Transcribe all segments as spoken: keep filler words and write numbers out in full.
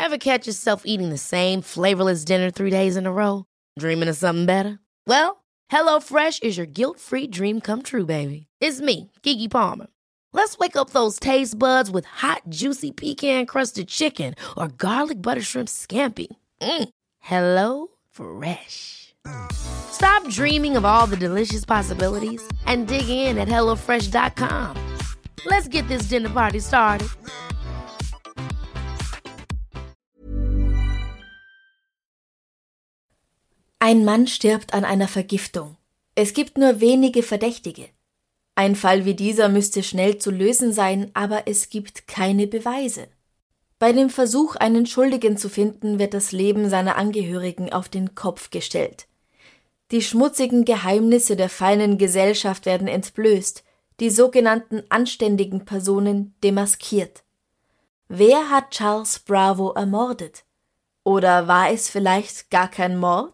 Ever catch yourself eating the same flavorless dinner three days in a row? Dreaming of something better? Well, HelloFresh is your guilt-free dream come true, baby. It's me, Keke Palmer. Let's wake up those taste buds with hot, juicy pecan-crusted chicken or garlic butter shrimp scampi. Mm. Hello Fresh. Stop dreaming of all the delicious possibilities and dig in at hello fresh dot com. Let's get this dinner party started. Ein Mann stirbt an einer Vergiftung. Es gibt nur wenige Verdächtige. Ein Fall wie dieser müsste schnell zu lösen sein, aber es gibt keine Beweise. Bei dem Versuch, einen Schuldigen zu finden, wird das Leben seiner Angehörigen auf den Kopf gestellt. Die schmutzigen Geheimnisse der feinen Gesellschaft werden entblößt, die sogenannten anständigen Personen demaskiert. Wer hat Charles Bravo ermordet? Oder war es vielleicht gar kein Mord?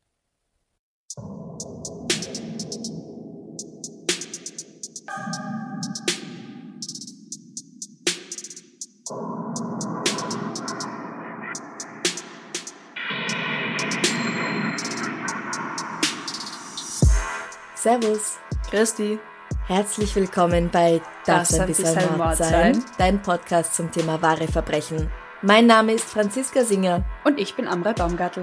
Servus. Christi. Herzlich willkommen bei Darf's ein bisschen Mord sein? Dein Podcast zum Thema wahre Verbrechen. Mein Name ist Franziska Singer. Und ich bin Amrei Baumgartl.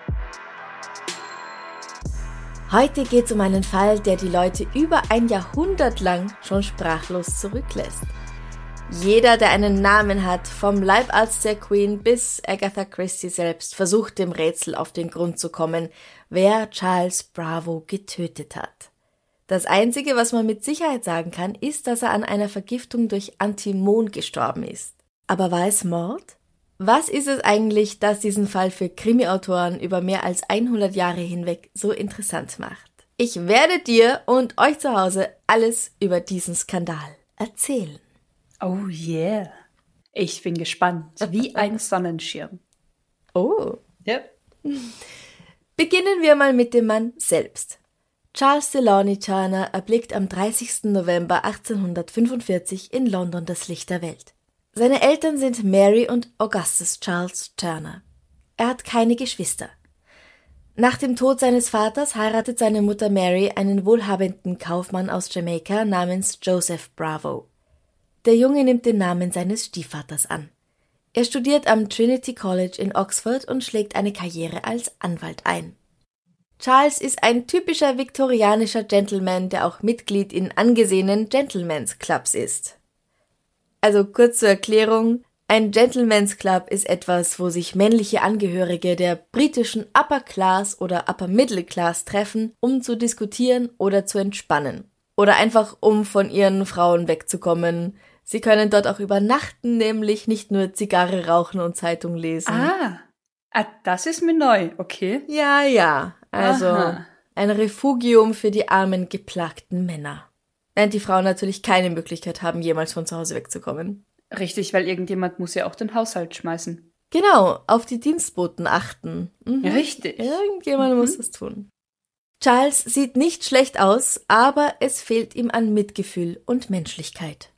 Heute geht es um einen Fall, der die Leute über ein Jahrhundert lang schon sprachlos zurücklässt. Jeder, der einen Namen hat, vom Leibarzt der Queen bis Agatha Christie selbst, versucht dem Rätsel auf den Grund zu kommen, wer Charles Bravo getötet hat. Das Einzige, was man mit Sicherheit sagen kann, ist, dass er an einer Vergiftung durch Antimon gestorben ist. Aber war es Mord? Was ist es eigentlich, das diesen Fall für Krimi-Autoren über mehr als hundert Jahre hinweg so interessant macht? Ich werde dir und euch zu Hause alles über diesen Skandal erzählen. Oh yeah. Ich bin gespannt. Wie ein Sonnenschirm. Oh. Ja. Beginnen wir mal mit dem Mann selbst. Charles Delaunay Turner erblickt am dreißigsten November achtzehnhundertfünfundvierzig in London das Licht der Welt. Seine Eltern sind Mary und Augustus Charles Turner. Er hat keine Geschwister. Nach dem Tod seines Vaters heiratet seine Mutter Mary einen wohlhabenden Kaufmann aus Jamaika namens Joseph Bravo. Der Junge nimmt den Namen seines Stiefvaters an. Er studiert am Trinity College in Oxford und schlägt eine Karriere als Anwalt ein. Charles ist ein typischer viktorianischer Gentleman, der auch Mitglied in angesehenen Gentlemen's Clubs ist. Also kurz zur Erklärung, ein Gentleman's Club ist etwas, wo sich männliche Angehörige der britischen Upper Class oder Upper Middle Class treffen, um zu diskutieren oder zu entspannen. Oder einfach um von ihren Frauen wegzukommen. Sie können dort auch übernachten, nämlich nicht nur Zigarre rauchen und Zeitung lesen. Ah, ah das ist mir neu, okay. Ja, ja, also Aha. Ein Refugium für die armen, geplagten Männer. Während die Frauen natürlich keine Möglichkeit haben, jemals von zu Hause wegzukommen. Richtig, weil irgendjemand muss ja auch den Haushalt schmeißen. Genau, auf die Dienstboten achten. Mhm. Richtig. Irgendjemand Mhm. muss das tun. Charles sieht nicht schlecht aus, aber es fehlt ihm an Mitgefühl und Menschlichkeit.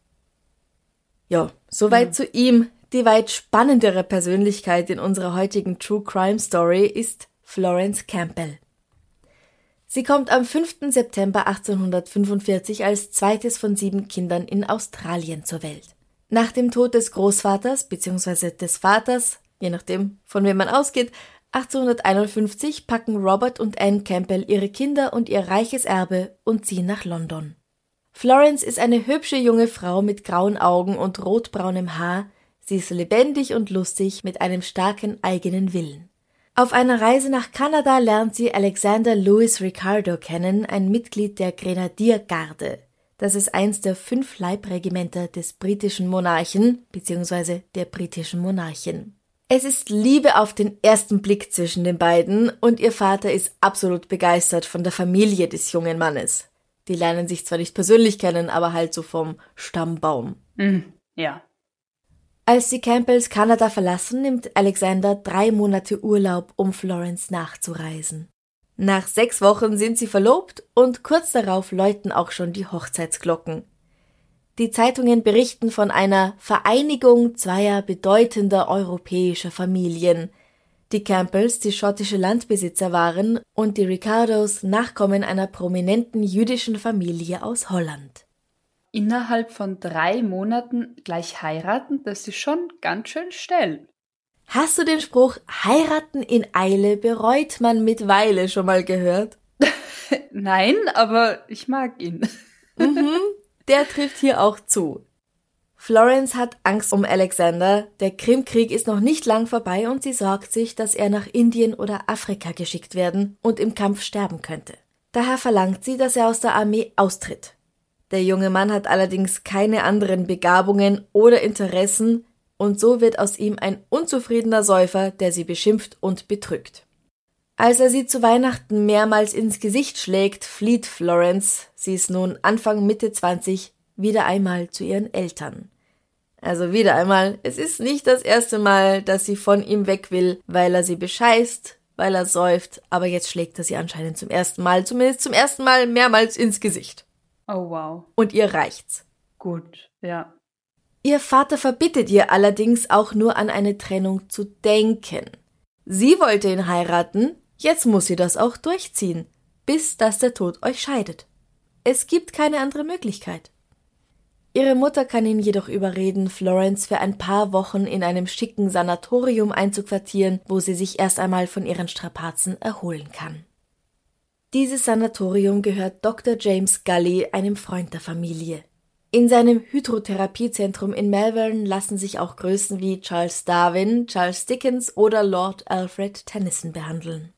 Ja, soweit Mhm. zu ihm. Die weit spannendere Persönlichkeit in unserer heutigen True Crime Story ist Florence Campbell. Sie kommt am fünften September achtzehnhundertfünfundvierzig als zweites von sieben Kindern in Australien zur Welt. Nach dem Tod des Großvaters bzw. des Vaters, je nachdem von wem man ausgeht, achtzehnhunderteinundfünfzig packen Robert und Anne Campbell ihre Kinder und ihr reiches Erbe und ziehen nach London. Florence ist eine hübsche junge Frau mit grauen Augen und rotbraunem Haar. Sie ist lebendig und lustig mit einem starken eigenen Willen. Auf einer Reise nach Kanada lernt sie Alexander Louis Ricardo kennen, ein Mitglied der Grenadiergarde. Das ist eins der fünf Leibregimenter des britischen Monarchen bzw. der britischen Monarchin. Es ist Liebe auf den ersten Blick zwischen den beiden und ihr Vater ist absolut begeistert von der Familie des jungen Mannes. Die lernen sich zwar nicht persönlich kennen, aber halt so vom Stammbaum. Mhm. Ja. Als die Campbells Kanada verlassen, nimmt Alexander drei Monate Urlaub, um Florence nachzureisen. Nach sechs Wochen sind sie verlobt und kurz darauf läuten auch schon die Hochzeitsglocken. Die Zeitungen berichten von einer Vereinigung zweier bedeutender europäischer Familien. Die Campbells, die schottische Landbesitzer waren, und die Ricardos, Nachkommen einer prominenten jüdischen Familie aus Holland. Innerhalb von drei Monaten gleich heiraten, das ist schon ganz schön schnell. Hast du den Spruch, heiraten in Eile bereut man mit Weile schon mal gehört? Nein, aber ich mag ihn. Mhm, der trifft hier auch zu. Florence hat Angst um Alexander, der Krimkrieg ist noch nicht lang vorbei und sie sorgt sich, dass er nach Indien oder Afrika geschickt werden und im Kampf sterben könnte. Daher verlangt sie, dass er aus der Armee austritt. Der junge Mann hat allerdings keine anderen Begabungen oder Interessen und so wird aus ihm ein unzufriedener Säufer, der sie beschimpft und betrügt. Als er sie zu Weihnachten mehrmals ins Gesicht schlägt, flieht Florence, sie ist nun Anfang Mitte zwanzig, wieder einmal zu ihren Eltern. Also wieder einmal, es ist nicht das erste Mal, dass sie von ihm weg will, weil er sie bescheißt, weil er säuft, aber jetzt schlägt er sie anscheinend zum ersten Mal, zumindest zum ersten Mal mehrmals ins Gesicht. Oh wow. Und ihr reicht's. Gut, ja. Ihr Vater verbittet ihr allerdings auch nur an eine Trennung zu denken. Sie wollte ihn heiraten, jetzt muss sie das auch durchziehen, bis dass der Tod euch scheidet. Es gibt keine andere Möglichkeit. Ihre Mutter kann ihn jedoch überreden, Florence für ein paar Wochen in einem schicken Sanatorium einzuquartieren, wo sie sich erst einmal von ihren Strapazen erholen kann. Dieses Sanatorium gehört Doktor James Gully, einem Freund der Familie. In seinem Hydrotherapiezentrum in Malvern lassen sich auch Größen wie Charles Darwin, Charles Dickens oder Lord Alfred Tennyson behandeln.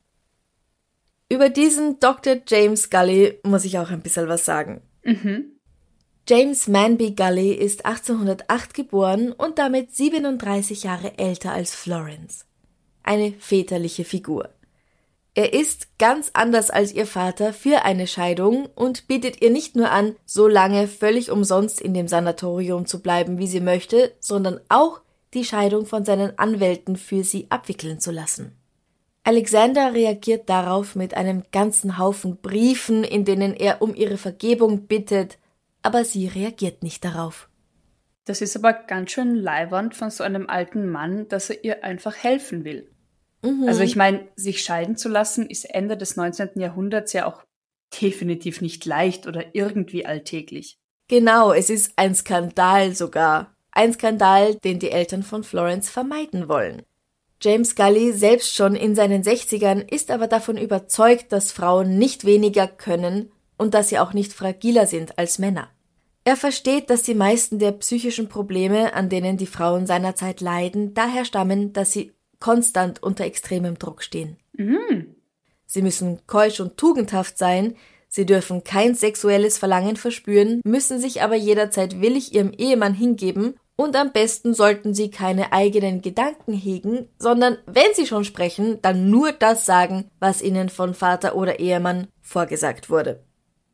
Über diesen Doktor James Gully muss ich auch ein bisschen was sagen. Mhm. James Manby Gully ist achtzehnhundertacht geboren und damit siebenunddreißig Jahre älter als Florence. Eine väterliche Figur. Er ist ganz anders als ihr Vater für eine Scheidung und bietet ihr nicht nur an, so lange völlig umsonst in dem Sanatorium zu bleiben, wie sie möchte, sondern auch die Scheidung von seinen Anwälten für sie abwickeln zu lassen. Alexander reagiert darauf mit einem ganzen Haufen Briefen, in denen er um ihre Vergebung bittet, aber sie reagiert nicht darauf. Das ist aber ganz schön leiwand von so einem alten Mann, dass er ihr einfach helfen will. Mhm. Also ich meine, sich scheiden zu lassen, ist Ende des neunzehnten Jahrhunderts ja auch definitiv nicht leicht oder irgendwie alltäglich. Genau, es ist ein Skandal sogar. Ein Skandal, den die Eltern von Florence vermeiden wollen. James Gully, selbst schon in seinen Sechzigern, ist aber davon überzeugt, dass Frauen nicht weniger können und dass sie auch nicht fragiler sind als Männer. Er versteht, dass die meisten der psychischen Probleme, an denen die Frauen seiner Zeit leiden, daher stammen, dass sie konstant unter extremem Druck stehen. Mhm. Sie müssen keusch und tugendhaft sein, sie dürfen kein sexuelles Verlangen verspüren, müssen sich aber jederzeit willig ihrem Ehemann hingeben und am besten sollten sie keine eigenen Gedanken hegen, sondern wenn sie schon sprechen, dann nur das sagen, was ihnen von Vater oder Ehemann vorgesagt wurde.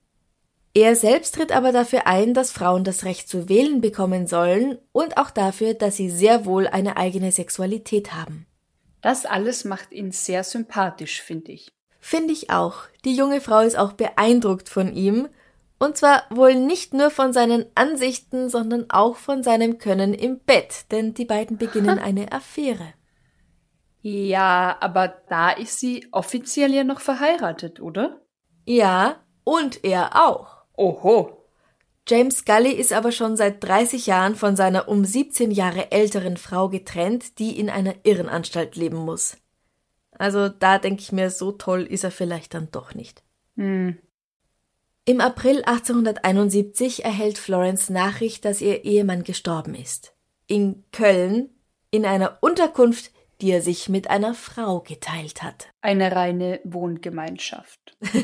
Er selbst tritt aber dafür ein, dass Frauen das Recht zu wählen bekommen sollen und auch dafür, dass sie sehr wohl eine eigene Sexualität haben. Das alles macht ihn sehr sympathisch, finde ich. Finde ich auch. Die junge Frau ist auch beeindruckt von ihm. Und zwar wohl nicht nur von seinen Ansichten, sondern auch von seinem Können im Bett, denn die beiden beginnen eine Affäre. Ja, aber da ist sie offiziell ja noch verheiratet, oder? Ja, und er auch. Oho. James Gully ist aber schon seit dreißig Jahren von seiner um siebzehn Jahre älteren Frau getrennt, die in einer Irrenanstalt leben muss. Also da denke ich mir, so toll ist er vielleicht dann doch nicht. Hm. Im April achtzehnhunderteinundsiebzig erhält Florence Nachricht, dass ihr Ehemann gestorben ist. In Köln, in einer Unterkunft, die er sich mit einer Frau geteilt hat. Eine reine Wohngemeinschaft.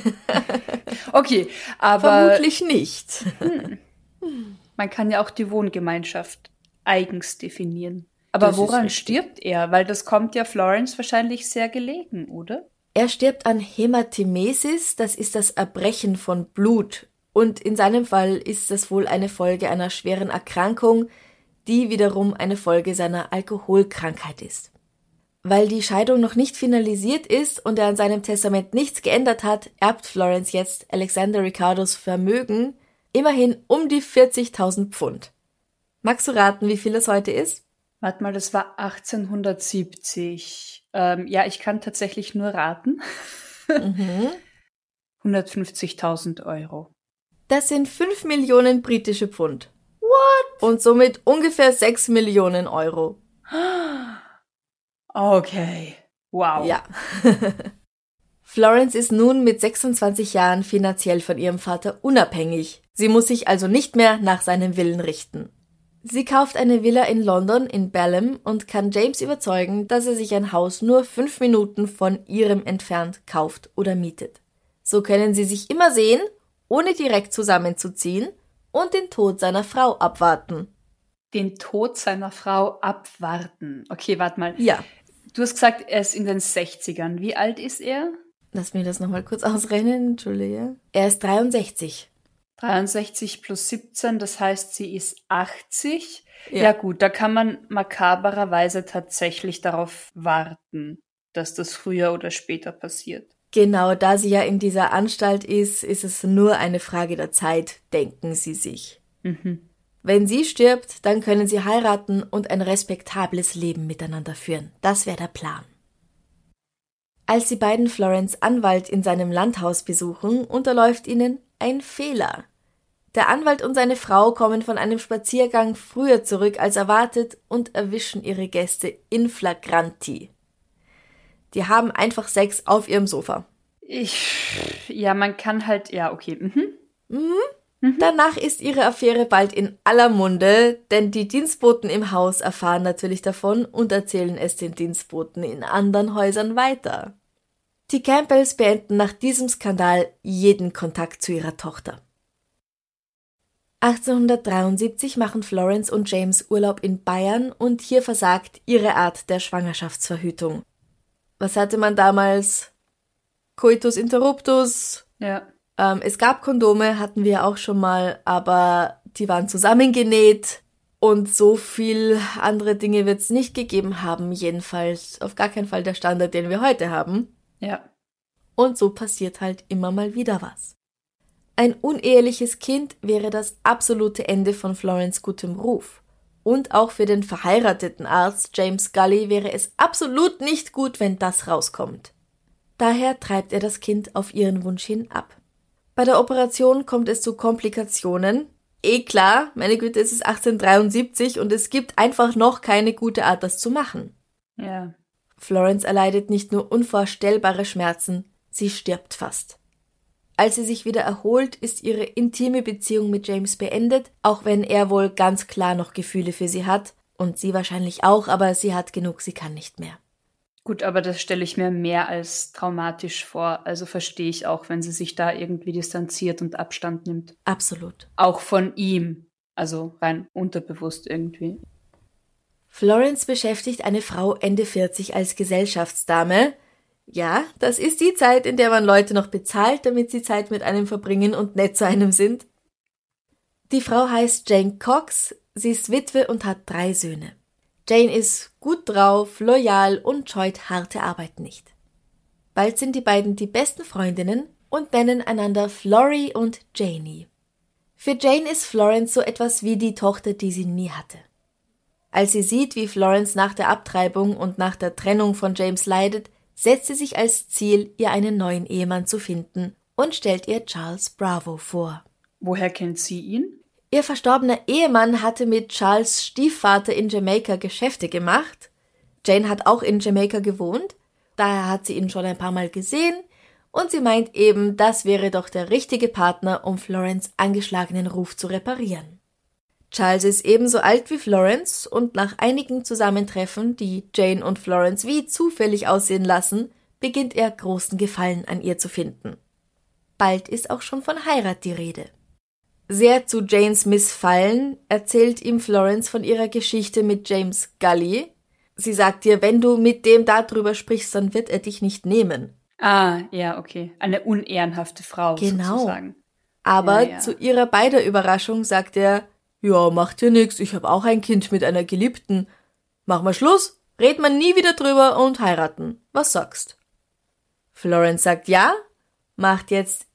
Okay, aber... Vermutlich nicht. Hm. Man kann ja auch die Wohngemeinschaft eigens definieren. Aber Das ist woran richtig. stirbt er? Weil das kommt ja Florence wahrscheinlich sehr gelegen, oder? Er stirbt an Hämatemesis, das ist das Erbrechen von Blut. Und in seinem Fall ist das wohl eine Folge einer schweren Erkrankung, die wiederum eine Folge seiner Alkoholkrankheit ist. Weil die Scheidung noch nicht finalisiert ist und er an seinem Testament nichts geändert hat, erbt Florence jetzt Alexander Ricardos Vermögen, Immerhin um die vierzigtausend Pfund. Magst du raten, wie viel das heute ist? Warte mal, das war achtzehnhundertsiebzig. Ähm, ja, ich kann tatsächlich nur raten. Mhm. hundertfünfzigtausend Euro. Das sind fünf Millionen britische Pfund. What? Und somit ungefähr sechs Millionen Euro. Okay. Wow. Ja. Florence ist nun mit sechsundzwanzig Jahren finanziell von ihrem Vater unabhängig. Sie muss sich also nicht mehr nach seinem Willen richten. Sie kauft eine Villa in London in Balham und kann James überzeugen, dass er sich ein Haus nur fünf Minuten von ihrem entfernt kauft oder mietet. So können sie sich immer sehen, ohne direkt zusammenzuziehen und den Tod seiner Frau abwarten. Den Tod seiner Frau abwarten. Okay, warte mal. Ja. Du hast gesagt, er ist in den sechzigern. Wie alt ist er? Lass mich das nochmal kurz ausrechnen, entschuldige. Er ist dreiundsechzig. dreiundsechzig plus siebzehn, das heißt, sie ist achtzig. Ja. Ja gut, da kann man makabererweise tatsächlich darauf warten, dass das früher oder später passiert. Genau, da sie ja in dieser Anstalt ist, ist es nur eine Frage der Zeit, denken sie sich. Mhm. Wenn sie stirbt, dann können sie heiraten und ein respektables Leben miteinander führen. Das wäre der Plan. Als die beiden Florence Anwalt in seinem Landhaus besuchen, unterläuft ihnen ein Fehler. Der Anwalt und seine Frau kommen von einem Spaziergang früher zurück als erwartet und erwischen ihre Gäste in flagranti. Die haben einfach Sex auf ihrem Sofa. Ich, ja, man kann halt, ja, okay. Mhm. Mhm. Mhm. Danach ist ihre Affäre bald in aller Munde, denn die Dienstboten im Haus erfahren natürlich davon und erzählen es den Dienstboten in anderen Häusern weiter. Die Campbells beenden nach diesem Skandal jeden Kontakt zu ihrer Tochter. achtzehnhundertdreiundsiebzig machen Florence und James Urlaub in Bayern und hier versagt ihre Art der Schwangerschaftsverhütung. Was hatte man damals? Coitus interruptus. Ja. Ähm, es gab Kondome, hatten wir auch schon mal, aber die waren zusammengenäht und so viel andere Dinge wird es nicht gegeben haben, jedenfalls auf gar keinen Fall der Standard, den wir heute haben. Ja. Und so passiert halt immer mal wieder was. Ein uneheliches Kind wäre das absolute Ende von Florence gutem Ruf. Und auch für den verheirateten Arzt James Scully wäre es absolut nicht gut, wenn das rauskommt. Daher treibt er das Kind auf ihren Wunsch hin ab. Bei der Operation kommt es zu Komplikationen. Eh klar, meine Güte, es ist achtzehnhundertdreiundsiebzig und es gibt einfach noch keine gute Art, das zu machen. Ja. Florence erleidet nicht nur unvorstellbare Schmerzen, sie stirbt fast. Als sie sich wieder erholt, ist ihre intime Beziehung mit James beendet, auch wenn er wohl ganz klar noch Gefühle für sie hat. Und sie wahrscheinlich auch, aber sie hat genug, sie kann nicht mehr. Gut, aber das stelle ich mir mehr als traumatisch vor. Also verstehe ich auch, wenn sie sich da irgendwie distanziert und Abstand nimmt. Absolut. Auch von ihm. Also rein unterbewusst irgendwie. Florence beschäftigt eine Frau Ende vierzig als Gesellschaftsdame. Ja, das ist die Zeit, in der man Leute noch bezahlt, damit sie Zeit mit einem verbringen und nett zu einem sind. Die Frau heißt Jane Cox, sie ist Witwe und hat drei Söhne. Jane ist gut drauf, loyal und scheut harte Arbeit nicht. Bald sind die beiden die besten Freundinnen und nennen einander Florrie und Janie. Für Jane ist Florence so etwas wie die Tochter, die sie nie hatte. Als sie sieht, wie Florence nach der Abtreibung und nach der Trennung von James leidet, setzt sie sich als Ziel, ihr einen neuen Ehemann zu finden und stellt ihr Charles Bravo vor. Woher kennt sie ihn? Ihr verstorbener Ehemann hatte mit Charles' Stiefvater in Jamaika Geschäfte gemacht. Jane hat auch in Jamaika gewohnt, daher hat sie ihn schon ein paar Mal gesehen und sie meint eben, das wäre doch der richtige Partner, um Florence' angeschlagenen Ruf zu reparieren. Charles ist ebenso alt wie Florence und nach einigen Zusammentreffen, die Jane und Florence wie zufällig aussehen lassen, beginnt er großen Gefallen an ihr zu finden. Bald ist auch schon von Heirat die Rede. Sehr zu Janes Missfallen erzählt ihm Florence von ihrer Geschichte mit James Scully. Sie sagt ihr, wenn du mit dem darüber sprichst, dann wird er dich nicht nehmen. Ah, ja, okay. Eine unehrenhafte Frau Genau. sozusagen. Aber Ja, ja. zu ihrer beider Überraschung sagt er, ja, macht dir nix, ich habe auch ein Kind mit einer Geliebten. Mach mal Schluss, red man nie wieder drüber und heiraten. Was sagst? Florence sagt ja, macht jetzt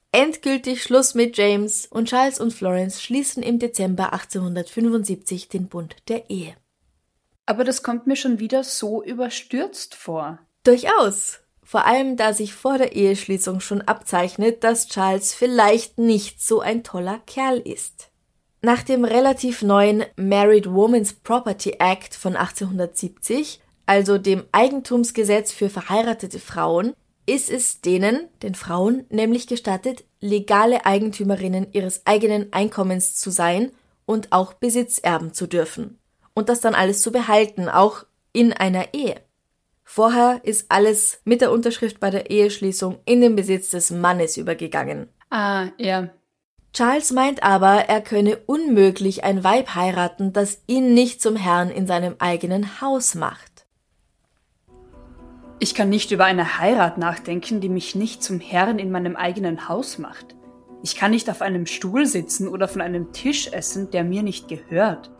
endgültig Schluss mit James und Charles und Florence schließen im Dezember achtzehnhundertfünfundsiebzig den Bund der Ehe. Aber das kommt mir schon wieder so überstürzt vor. Durchaus. Vor allem, da sich vor der Eheschließung schon abzeichnet, dass Charles vielleicht nicht so ein toller Kerl ist. Nach dem relativ neuen Married Women's Property Act von achtzehnhundertsiebzig, also dem Eigentumsgesetz für verheiratete Frauen, ist es denen, den Frauen, nämlich gestattet, legale Eigentümerinnen ihres eigenen Einkommens zu sein und auch Besitz erben zu dürfen. Und das dann alles zu behalten, auch in einer Ehe. Vorher ist alles mit der Unterschrift bei der Eheschließung in den Besitz des Mannes übergegangen. Ah, ja. Charles meint aber, er könne unmöglich ein Weib heiraten, das ihn nicht zum Herrn in seinem eigenen Haus macht. Ich kann nicht über eine Heirat nachdenken, die mich nicht zum Herrn in meinem eigenen Haus macht. Ich kann nicht auf einem Stuhl sitzen oder von einem Tisch essen, der mir nicht gehört.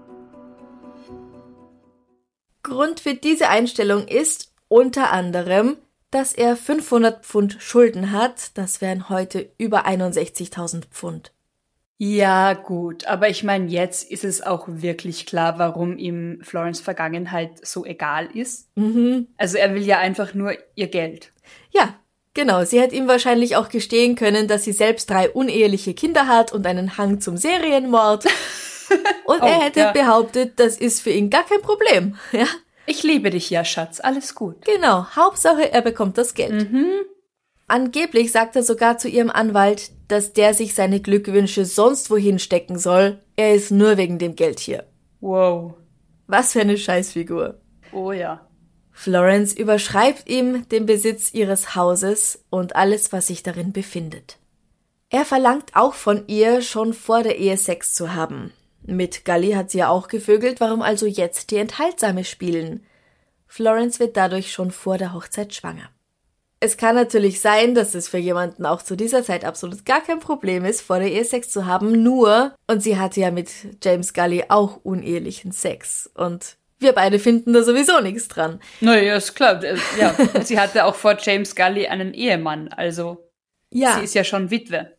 Grund für diese Einstellung ist unter anderem, dass er fünfhundert Pfund Schulden hat, das wären heute über einundsechzigtausend Pfund. Ja, gut, aber ich meine, jetzt ist es auch wirklich klar, warum ihm Florence Vergangenheit so egal ist. Mhm. Also er will ja einfach nur ihr Geld. Ja, genau. Sie hätte ihm wahrscheinlich auch gestehen können, dass sie selbst drei uneheliche Kinder hat und einen Hang zum Serienmord. Und Oh, er hätte ja. behauptet, das ist für ihn gar kein Problem. Ja, Ich liebe dich ja, Schatz, alles gut. genau. Hauptsache, er bekommt das Geld. Mhm. Angeblich sagt er sogar zu ihrem Anwalt, dass der sich seine Glückwünsche sonst wohin stecken soll. Er ist nur wegen dem Geld hier. Wow. Was für eine Scheißfigur. Oh ja. Florence überschreibt ihm den Besitz ihres Hauses und alles, was sich darin befindet. Er verlangt auch von ihr, schon vor der Ehe Sex zu haben. Mit Gully hat sie ja auch gevögelt, warum also jetzt die Enthaltsame spielen? Florence wird dadurch schon vor der Hochzeit schwanger. Es kann natürlich sein, dass es für jemanden auch zu dieser Zeit absolut gar kein Problem ist, vor der Ehe Sex zu haben, nur, und sie hatte ja mit James Gully auch unehelichen Sex. Und wir beide finden da sowieso nichts dran. Naja, ist klar. Ja, sie hatte auch vor James Gully einen Ehemann, also Ja, sie ist ja schon Witwe.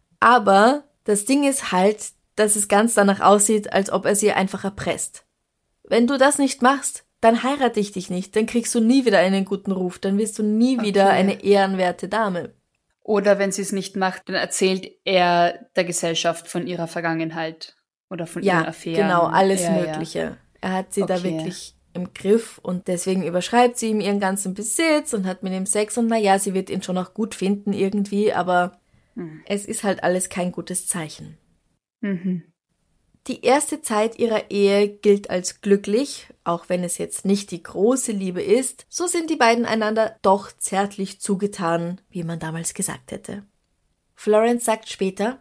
aber das Ding ist halt, dass es ganz danach aussieht, als ob er sie einfach erpresst. Wenn du das nicht machst, dann heirate ich dich nicht, dann kriegst du nie wieder einen guten Ruf, dann wirst du nie Okay. wieder eine ehrenwerte Dame. Oder wenn sie es nicht macht, dann erzählt er der Gesellschaft von ihrer Vergangenheit oder von ihren Ja, Affären. genau, alles ja, Mögliche. Ja. Er hat sie da Okay. wirklich im Griff und deswegen überschreibt sie ihm ihren ganzen Besitz und hat mit ihm Sex und naja, sie wird ihn schon auch gut finden irgendwie, aber Hm. es ist halt alles kein gutes Zeichen. Mhm. Die erste Zeit ihrer Ehe gilt als glücklich, auch wenn es jetzt nicht die große Liebe ist, so sind die beiden einander doch zärtlich zugetan, wie man damals gesagt hätte. Florence sagt später: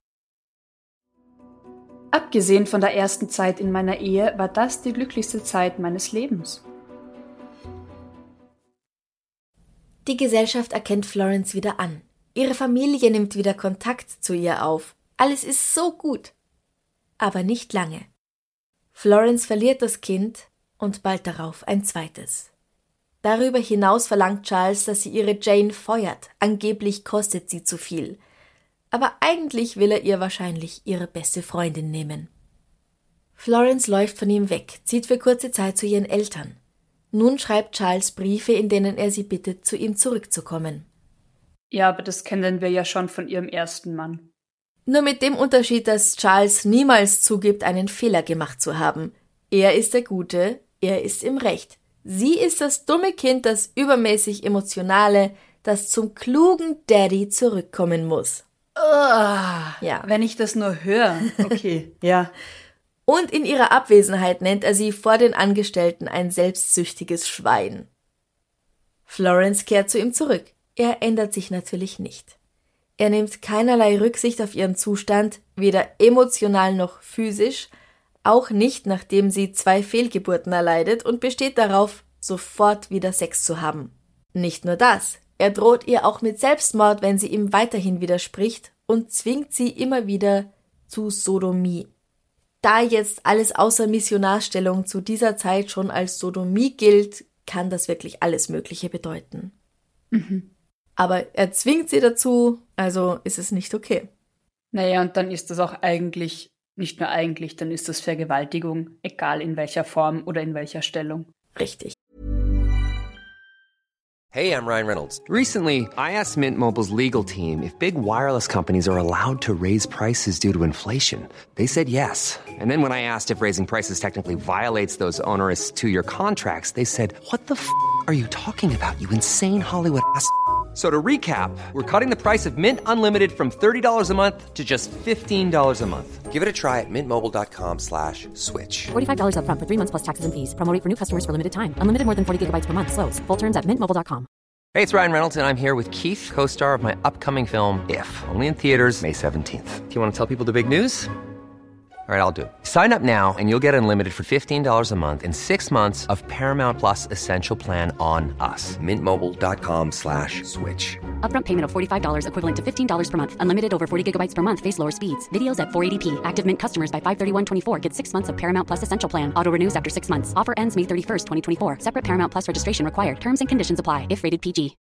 Abgesehen von der ersten Zeit in meiner Ehe war das die glücklichste Zeit meines Lebens. Die Gesellschaft erkennt Florence wieder an. Ihre Familie nimmt wieder Kontakt zu ihr auf. Alles ist so gut. Aber nicht lange. Florence verliert das Kind und bald darauf ein zweites. Darüber hinaus verlangt Charles, dass sie ihre Jane feuert. Angeblich kostet sie zu viel. Aber eigentlich will er ihr wahrscheinlich ihre beste Freundin nehmen. Florence läuft von ihm weg, zieht für kurze Zeit zu ihren Eltern. Nun schreibt Charles Briefe, in denen er sie bittet, zu ihm zurückzukommen. Ja, aber das kennen wir ja schon von ihrem ersten Mann. Nur mit dem Unterschied, dass Charles niemals zugibt, einen Fehler gemacht zu haben. Er ist der Gute, er ist im Recht. Sie ist das dumme Kind, das übermäßig Emotionale, das zum klugen Daddy zurückkommen muss. Ja. Wenn ich das nur höre. Okay, ja. Und in ihrer Abwesenheit nennt er sie vor den Angestellten ein selbstsüchtiges Schwein. Florence kehrt zu ihm zurück. Er ändert sich natürlich nicht. Er nimmt keinerlei Rücksicht auf ihren Zustand, weder emotional noch physisch, auch nicht, nachdem sie zwei Fehlgeburten erleidet und besteht darauf, sofort wieder Sex zu haben. Nicht nur das, er droht ihr auch mit Selbstmord, wenn sie ihm weiterhin widerspricht und zwingt sie immer wieder zu Sodomie. Da jetzt alles außer Missionarstellung zu dieser Zeit schon als Sodomie gilt, kann das wirklich alles Mögliche bedeuten. Mhm. Aber er zwingt sie dazu, also ist es nicht okay. Naja, und dann ist das auch eigentlich, nicht nur eigentlich, dann ist das Vergewaltigung, egal in welcher Form oder in welcher Stellung. Richtig. Hey, I'm Ryan Reynolds. Recently, I asked Mint Mobile's legal team if big wireless companies are allowed to raise prices due to inflation. They said yes. And then when I asked if raising prices technically violates those onerous two-year contracts, they said, what the f*** are you talking about, you insane Hollywood ass f- So to recap, we're cutting the price of Mint Unlimited from thirty dollars a month to just fifteen dollars a month. Give it a try at mintmobile.com slash switch. forty-five dollars up front for three months plus taxes and fees. Promo rate for new customers for limited time. Unlimited more than forty gigabytes per month. Slows full terms at mint mobile dot com. Hey, it's Ryan Reynolds, and I'm here with Keith, co-star of my upcoming film, If, only in theaters May seventeenth. Do you want to tell people the big news? All right, I'll do it. Sign up now and you'll get unlimited for fifteen dollars a month and six months of Paramount Plus Essential Plan on us. Mintmobile.com slash switch. Upfront payment of forty-five dollars equivalent to fifteen dollars per month. Unlimited over forty gigabytes per month. Face lower speeds. Videos at four eighty p. Active Mint customers by five thirty-one twenty-four get six months of Paramount Plus Essential Plan. Auto renews after six months. Offer ends May thirty-first, twenty twenty-four. Separate Paramount Plus registration required. Terms and conditions apply if rated P G.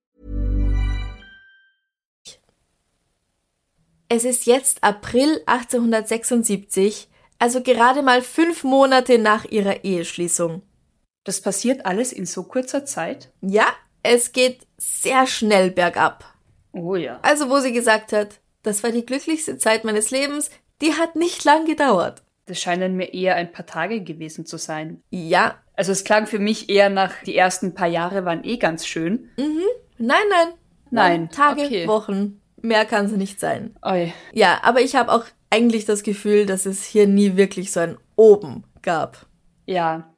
Es ist jetzt April achtzehnhundertsechsundsiebzig, also gerade mal fünf Monate nach ihrer Eheschließung. Das passiert alles in so kurzer Zeit? Ja, es geht sehr schnell bergab. Oh ja. Also wo sie gesagt hat, das war die glücklichste Zeit meines Lebens, die hat nicht lang gedauert. Das scheinen mir eher ein paar Tage gewesen zu sein. Ja. Also es klang für mich eher nach, die ersten paar Jahre waren eh ganz schön. Mhm. Nein, nein. Nein, Tage, okay. Wochen. Mehr kann es nicht sein. Oi. Ja, aber ich habe auch eigentlich das Gefühl, dass es hier nie wirklich so ein Oben gab. Ja.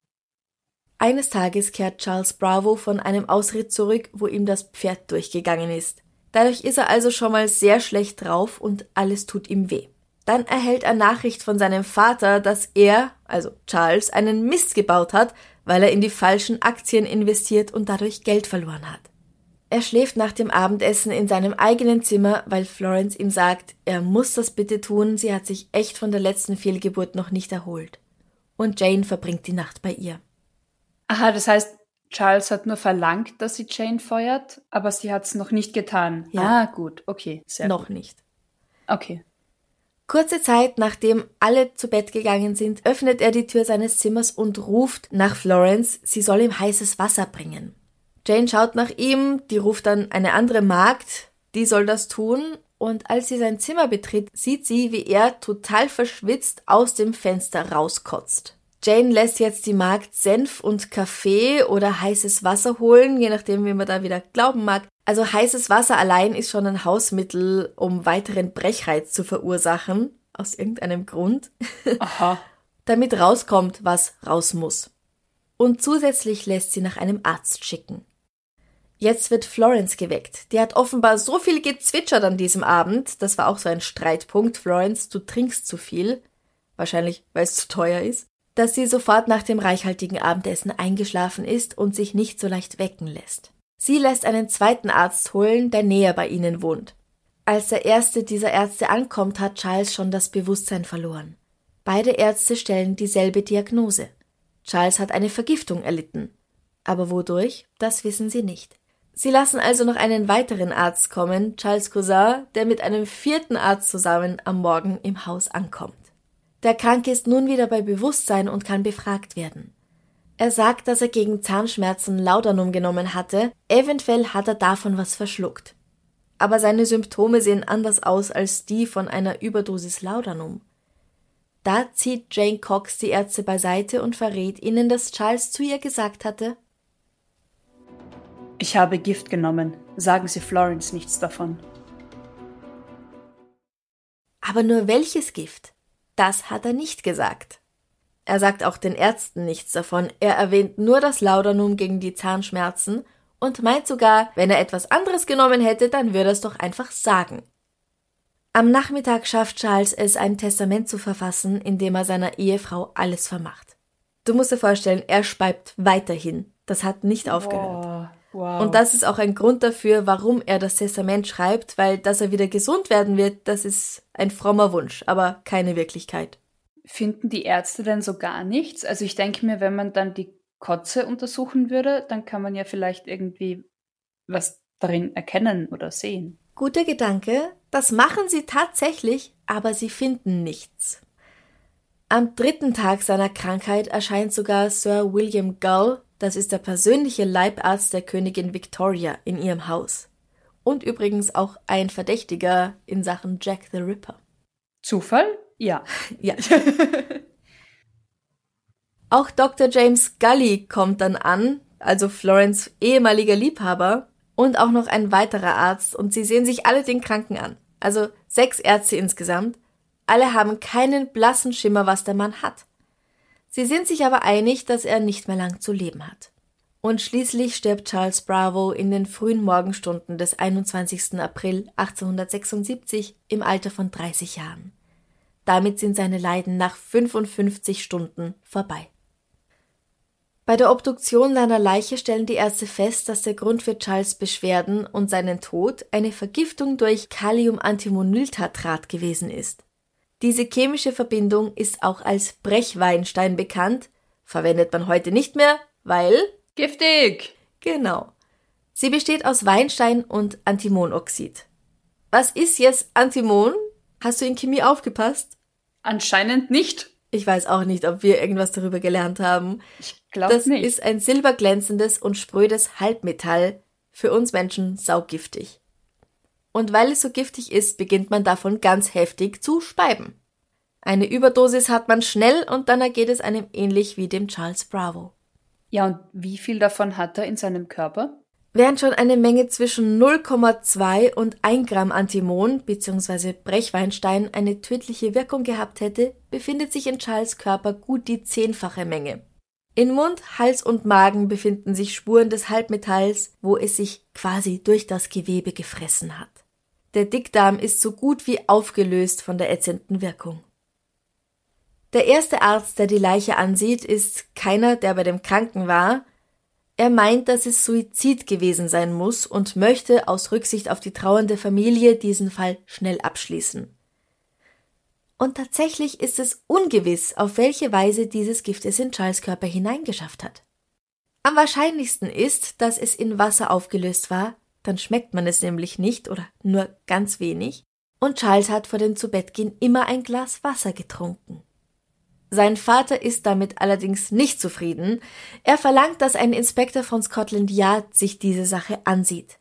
Eines Tages kehrt Charles Bravo von einem Ausritt zurück, wo ihm das Pferd durchgegangen ist. Dadurch ist er also schon mal sehr schlecht drauf und alles tut ihm weh. Dann erhält er Nachricht von seinem Vater, dass er, also Charles, einen Mist gebaut hat, weil er in die falschen Aktien investiert und dadurch Geld verloren hat. Er schläft nach dem Abendessen in seinem eigenen Zimmer, weil Florence ihm sagt, er muss das bitte tun, sie hat sich echt von der letzten Fehlgeburt noch nicht erholt. Und Jane verbringt die Nacht bei ihr. Aha, das heißt, Charles hat nur verlangt, dass sie Jane feuert, aber sie hat es noch nicht getan. Ja. Ah, gut, okay, sehr Noch gut. nicht. Okay. Kurze Zeit, nachdem alle zu Bett gegangen sind, öffnet er die Tür seines Zimmers und ruft nach Florence, sie soll ihm heißes Wasser bringen. Jane schaut nach ihm, die ruft dann eine andere Magd, die soll das tun, und als sie sein Zimmer betritt, sieht sie, wie er total verschwitzt aus dem Fenster rauskotzt. Jane lässt jetzt die Magd Senf und Kaffee oder heißes Wasser holen, je nachdem, wie man da wieder glauben mag. Also heißes Wasser allein ist schon ein Hausmittel, um weiteren Brechreiz zu verursachen, aus irgendeinem Grund, Aha. damit rauskommt, was raus muss. Und zusätzlich lässt sie nach einem Arzt schicken. Jetzt wird Florence geweckt. Die hat offenbar so viel gezwitschert an diesem Abend, das war auch so ein Streitpunkt, Florence, du trinkst zu viel, wahrscheinlich weil es zu teuer ist, dass sie sofort nach dem reichhaltigen Abendessen eingeschlafen ist und sich nicht so leicht wecken lässt. Sie lässt einen zweiten Arzt holen, der näher bei ihnen wohnt. Als der erste dieser Ärzte ankommt, hat Charles schon das Bewusstsein verloren. Beide Ärzte stellen dieselbe Diagnose. Charles hat eine Vergiftung erlitten. Aber wodurch, das wissen sie nicht. Sie lassen also noch einen weiteren Arzt kommen, Charles' Cousin, der mit einem vierten Arzt zusammen am Morgen im Haus ankommt. Der Kranke ist nun wieder bei Bewusstsein und kann befragt werden. Er sagt, dass er gegen Zahnschmerzen Laudanum genommen hatte, eventuell hat er davon was verschluckt. Aber seine Symptome sehen anders aus als die von einer Überdosis Laudanum. Da zieht Jane Cox die Ärzte beiseite und verrät ihnen, dass Charles zu ihr gesagt hatte: Ich habe Gift genommen. Sagen Sie Florence nichts davon. Aber nur welches Gift? Das hat er nicht gesagt. Er sagt auch den Ärzten nichts davon. Er erwähnt nur das Laudanum gegen die Zahnschmerzen und meint sogar, wenn er etwas anderes genommen hätte, dann würde er es doch einfach sagen. Am Nachmittag schafft Charles es, ein Testament zu verfassen, in dem er seiner Ehefrau alles vermacht. Du musst dir vorstellen, er speibt weiterhin. Das hat nicht aufgehört. Wow. Wow. Und das ist auch ein Grund dafür, warum er das Testament schreibt, weil dass er wieder gesund werden wird, das ist ein frommer Wunsch, aber keine Wirklichkeit. Finden die Ärzte denn so gar nichts? Also ich denke mir, wenn man dann die Kotze untersuchen würde, dann kann man ja vielleicht irgendwie was darin erkennen oder sehen. Guter Gedanke, das machen sie tatsächlich, aber sie finden nichts. Am dritten Tag seiner Krankheit erscheint sogar Sir William Gull, das ist der persönliche Leibarzt der Königin Victoria, in ihrem Haus. Und übrigens auch ein Verdächtiger in Sachen Jack the Ripper. Zufall? Ja. Ja. Auch Doktor James Gully kommt dann an, also Florence ehemaliger Liebhaber, und auch noch ein weiterer Arzt, und sie sehen sich alle den Kranken an. Also sechs Ärzte insgesamt. Alle haben keinen blassen Schimmer, was der Mann hat. Sie sind sich aber einig, dass er nicht mehr lang zu leben hat. Und schließlich stirbt Charles Bravo in den frühen Morgenstunden des einundzwanzigsten April achtzehnhundertsechsundsiebzig im Alter von dreißig Jahren. Damit sind seine Leiden nach fünfundfünfzig Stunden vorbei. Bei der Obduktion seiner Leiche stellen die Ärzte fest, dass der Grund für Charles' Beschwerden und seinen Tod eine Vergiftung durch Kaliumantimonyltatrat gewesen ist. Diese chemische Verbindung ist auch als Brechweinstein bekannt, verwendet man heute nicht mehr, weil... Giftig! Genau. Sie besteht aus Weinstein und Antimonoxid. Was ist jetzt Antimon? Hast du in Chemie aufgepasst? Anscheinend nicht. Ich weiß auch nicht, ob wir irgendwas darüber gelernt haben. Ich glaube nicht. Das ist ein silberglänzendes und sprödes Halbmetall, für uns Menschen saugiftig. Und weil es so giftig ist, beginnt man davon ganz heftig zu speiben. Eine Überdosis hat man schnell und dann ergeht es einem ähnlich wie dem Charles Bravo. Ja, und wie viel davon hat er in seinem Körper? Während schon eine Menge zwischen null Komma zwei und ein Gramm Antimon bzw. Brechweinstein eine tödliche Wirkung gehabt hätte, befindet sich in Charles' Körper gut die zehnfache Menge. In Mund, Hals und Magen befinden sich Spuren des Halbmetalls, wo es sich quasi durch das Gewebe gefressen hat. Der Dickdarm ist so gut wie aufgelöst von der ätzenden Wirkung. Der erste Arzt, der die Leiche ansieht, ist keiner, der bei dem Kranken war. Er meint, dass es Suizid gewesen sein muss und möchte aus Rücksicht auf die trauernde Familie diesen Fall schnell abschließen. Und tatsächlich ist es ungewiss, auf welche Weise dieses Gift es in Charles' Körper hineingeschafft hat. Am wahrscheinlichsten ist, dass es in Wasser aufgelöst war, dann schmeckt man es nämlich nicht oder nur ganz wenig, und Charles hat vor dem Zubettgehen immer ein Glas Wasser getrunken. Sein Vater ist damit allerdings nicht zufrieden. Er verlangt, dass ein Inspektor von Scotland Yard sich diese Sache ansieht.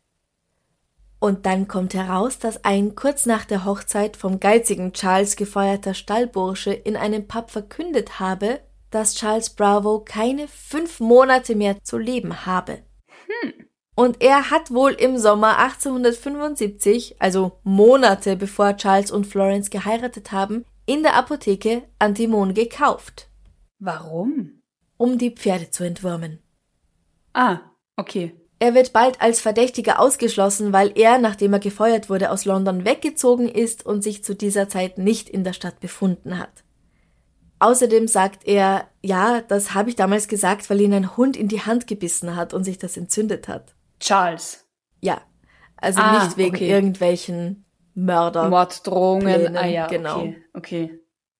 Und dann kommt heraus, dass ein kurz nach der Hochzeit vom geizigen Charles gefeuerter Stallbursche in einem Pub verkündet habe, dass Charles Bravo keine fünf Monate mehr zu leben habe. Hm. Und er hat wohl im Sommer achtzehnhundertfünfundsiebzig, also Monate bevor Charles und Florence geheiratet haben, in der Apotheke Antimon gekauft. Warum? Um die Pferde zu entwurmen. Ah, okay. Er wird bald als Verdächtiger ausgeschlossen, weil er, nachdem er gefeuert wurde, aus London weggezogen ist und sich zu dieser Zeit nicht in der Stadt befunden hat. Außerdem sagt er, ja, das habe ich damals gesagt, weil ihn ein Hund in die Hand gebissen hat und sich das entzündet hat. Charles. Ja, also ah, nicht wegen okay. irgendwelchen Mörder. Morddrohungen. Plänen, Ah ja, genau. okay, okay.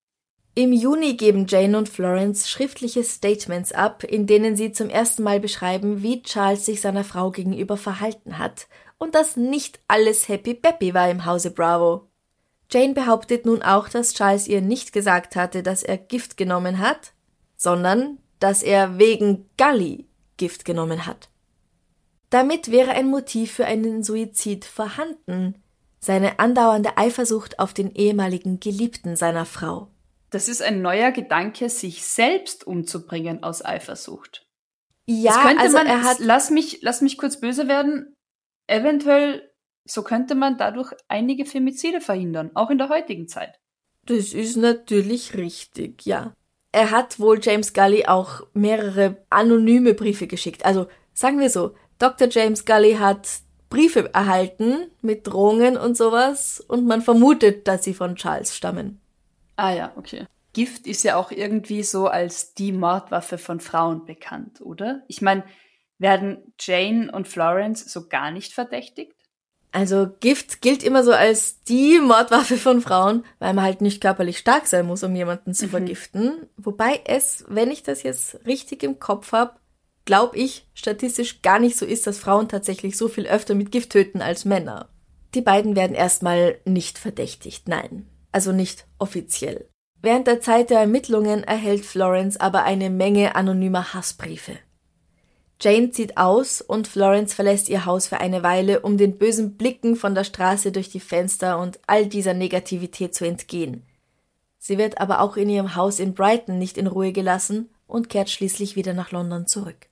Im Juni geben Jane und Florence schriftliche Statements ab, in denen sie zum ersten Mal beschreiben, wie Charles sich seiner Frau gegenüber verhalten hat und dass nicht alles happy-peppy war im Hause Bravo. Jane behauptet nun auch, dass Charles ihr nicht gesagt hatte, dass er Gift genommen hat, sondern dass er wegen Gully Gift genommen hat. Damit wäre ein Motiv für einen Suizid vorhanden, seine andauernde Eifersucht auf den ehemaligen Geliebten seiner Frau. Das ist ein neuer Gedanke, sich selbst umzubringen aus Eifersucht. Ja, das könnte also man, er hat... Lass mich, lass mich kurz böse werden. Eventuell, so könnte man dadurch einige Femizide verhindern, auch in der heutigen Zeit. Das ist natürlich richtig, ja. Er hat wohl James Gully auch mehrere anonyme Briefe geschickt. Also sagen wir so, Doktor James Gully hat Briefe erhalten mit Drohungen und sowas und man vermutet, dass sie von Charles stammen. Ah ja, okay. Gift ist ja auch irgendwie so als die Mordwaffe von Frauen bekannt, oder? Ich meine, werden Jane und Florence so gar nicht verdächtigt? Also Gift gilt immer so als die Mordwaffe von Frauen, weil man halt nicht körperlich stark sein muss, um jemanden zu Mhm. vergiften. Wobei es, wenn ich das jetzt richtig im Kopf habe, glaube ich, statistisch gar nicht so ist, dass Frauen tatsächlich so viel öfter mit Gift töten als Männer. Die beiden werden erstmal nicht verdächtigt, nein. Also nicht offiziell. Während der Zeit der Ermittlungen erhält Florence aber eine Menge anonymer Hassbriefe. Jane zieht aus und Florence verlässt ihr Haus für eine Weile, um den bösen Blicken von der Straße durch die Fenster und all dieser Negativität zu entgehen. Sie wird aber auch in ihrem Haus in Brighton nicht in Ruhe gelassen und kehrt schließlich wieder nach London zurück.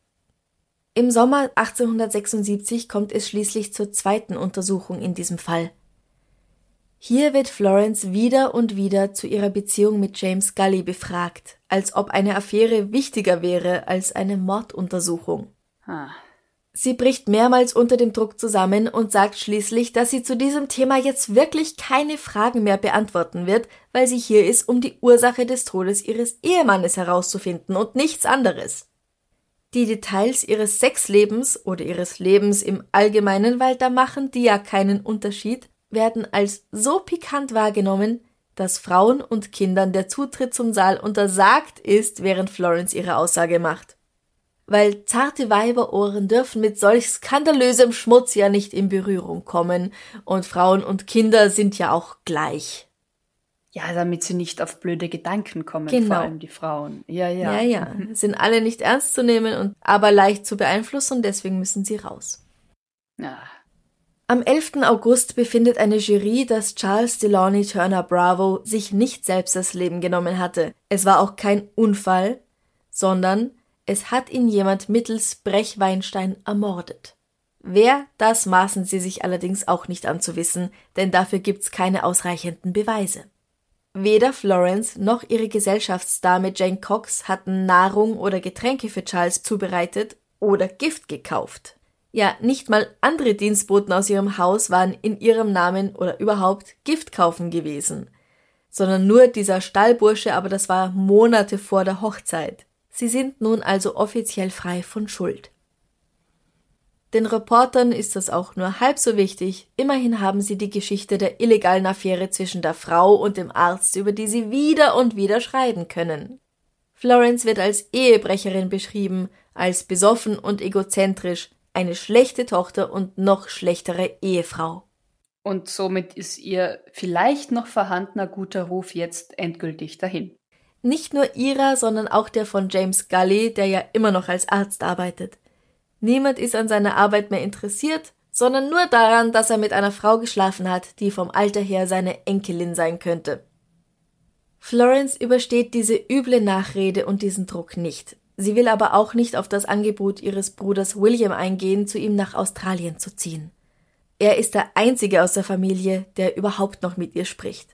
Im Sommer achtzehnhundertsechsundsiebzig kommt es schließlich zur zweiten Untersuchung in diesem Fall. Hier wird Florence wieder und wieder zu ihrer Beziehung mit James Scully befragt, als ob eine Affäre wichtiger wäre als eine Morduntersuchung. Ah. Sie bricht mehrmals unter dem Druck zusammen und sagt schließlich, dass sie zu diesem Thema jetzt wirklich keine Fragen mehr beantworten wird, weil sie hier ist, um die Ursache des Todes ihres Ehemannes herauszufinden und nichts anderes. Die Details ihres Sexlebens oder ihres Lebens im Allgemeinen, weil da machen die ja keinen Unterschied, werden als so pikant wahrgenommen, dass Frauen und Kindern der Zutritt zum Saal untersagt ist, während Florence ihre Aussage macht. Weil zarte Weiberohren dürfen mit solch skandalösem Schmutz ja nicht in Berührung kommen und Frauen und Kinder sind ja auch gleich. Ja, damit sie nicht auf blöde Gedanken kommen, Genau. vor allem die Frauen. Ja, ja. Ja, ja, sind alle nicht ernst zu nehmen, und aber leicht zu beeinflussen und deswegen müssen sie raus. Ja. Am elften August befindet eine Jury, dass Charles Delaunay Turner Bravo sich nicht selbst das Leben genommen hatte. Es war auch kein Unfall, sondern es hat ihn jemand mittels Brechweinstein ermordet. Wer, das maßen sie sich allerdings auch nicht an zu wissen, denn dafür gibt's keine ausreichenden Beweise. Weder Florence noch ihre Gesellschaftsdame Jane Cox hatten Nahrung oder Getränke für Charles zubereitet oder Gift gekauft. Ja, nicht mal andere Dienstboten aus ihrem Haus waren in ihrem Namen oder überhaupt Gift kaufen gewesen, sondern nur dieser Stallbursche, aber das war Monate vor der Hochzeit. Sie sind nun also offiziell frei von Schuld. Den Reportern ist das auch nur halb so wichtig, immerhin haben sie die Geschichte der illegalen Affäre zwischen der Frau und dem Arzt, über die sie wieder und wieder schreiben können. Florence wird als Ehebrecherin beschrieben, als besoffen und egozentrisch, eine schlechte Tochter und noch schlechtere Ehefrau. Und somit ist ihr vielleicht noch vorhandener guter Ruf jetzt endgültig dahin. Nicht nur ihrer, sondern auch der von James Scully, der ja immer noch als Arzt arbeitet. Niemand ist an seiner Arbeit mehr interessiert, sondern nur daran, dass er mit einer Frau geschlafen hat, die vom Alter her seine Enkelin sein könnte. Florence übersteht diese üble Nachrede und diesen Druck nicht. Sie will aber auch nicht auf das Angebot ihres Bruders William eingehen, zu ihm nach Australien zu ziehen. Er ist der einzige aus der Familie, der überhaupt noch mit ihr spricht.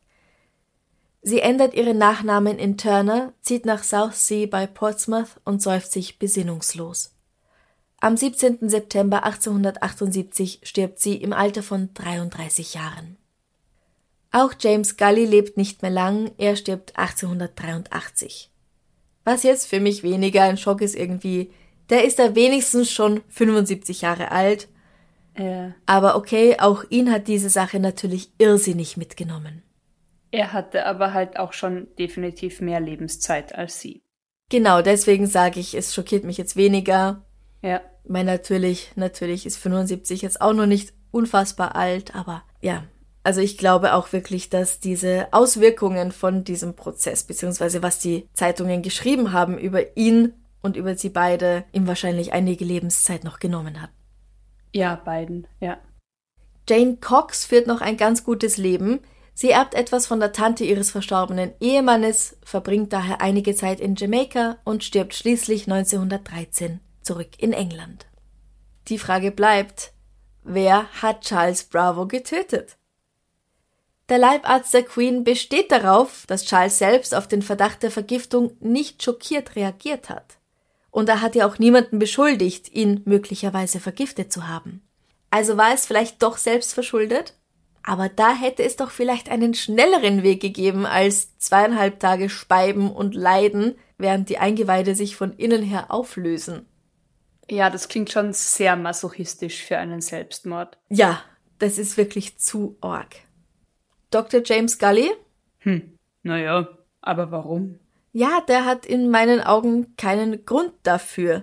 Sie ändert ihren Nachnamen in Turner, zieht nach Southsea bei Portsmouth und säuft sich besinnungslos. Am siebzehnten September achtzehnhundertachtundsiebzig stirbt sie im Alter von dreiunddreißig Jahren. Auch James Scully lebt nicht mehr lang, er stirbt achtzehnhundertdreiundachtzig. Was jetzt für mich weniger ein Schock ist irgendwie, der ist da wenigstens schon fünfundsiebzig Jahre alt. Ja. Aber okay, auch ihn hat diese Sache natürlich irrsinnig mitgenommen. Er hatte aber halt auch schon definitiv mehr Lebenszeit als sie. Genau, deswegen sage ich, es schockiert mich jetzt weniger. Ja. Weil natürlich, natürlich ist fünfundsiebzig jetzt auch noch nicht unfassbar alt, aber ja. Also ich glaube auch wirklich, dass diese Auswirkungen von diesem Prozess, beziehungsweise was die Zeitungen geschrieben haben über ihn und über sie beide, ihm wahrscheinlich einige Lebenszeit noch genommen hat. Ja, beiden, ja. Jane Cox führt noch ein ganz gutes Leben. Sie erbt etwas von der Tante ihres verstorbenen Ehemannes, verbringt daher einige Zeit in Jamaika und stirbt schließlich neunzehnhundertdreizehn zurück in England. Die Frage bleibt, wer hat Charles Bravo getötet? Der Leibarzt der Queen besteht darauf, dass Charles selbst auf den Verdacht der Vergiftung nicht schockiert reagiert hat. Und er hat ja auch niemanden beschuldigt, ihn möglicherweise vergiftet zu haben. Also war es vielleicht doch selbst verschuldet? Aber da hätte es doch vielleicht einen schnelleren Weg gegeben als zweieinhalb Tage Speiben und Leiden, während die Eingeweide sich von innen her auflösen. Ja, das klingt schon sehr masochistisch für einen Selbstmord. Ja, das ist wirklich zu arg. Doktor James Scully? Hm, naja, aber warum? Ja, der hat in meinen Augen keinen Grund dafür.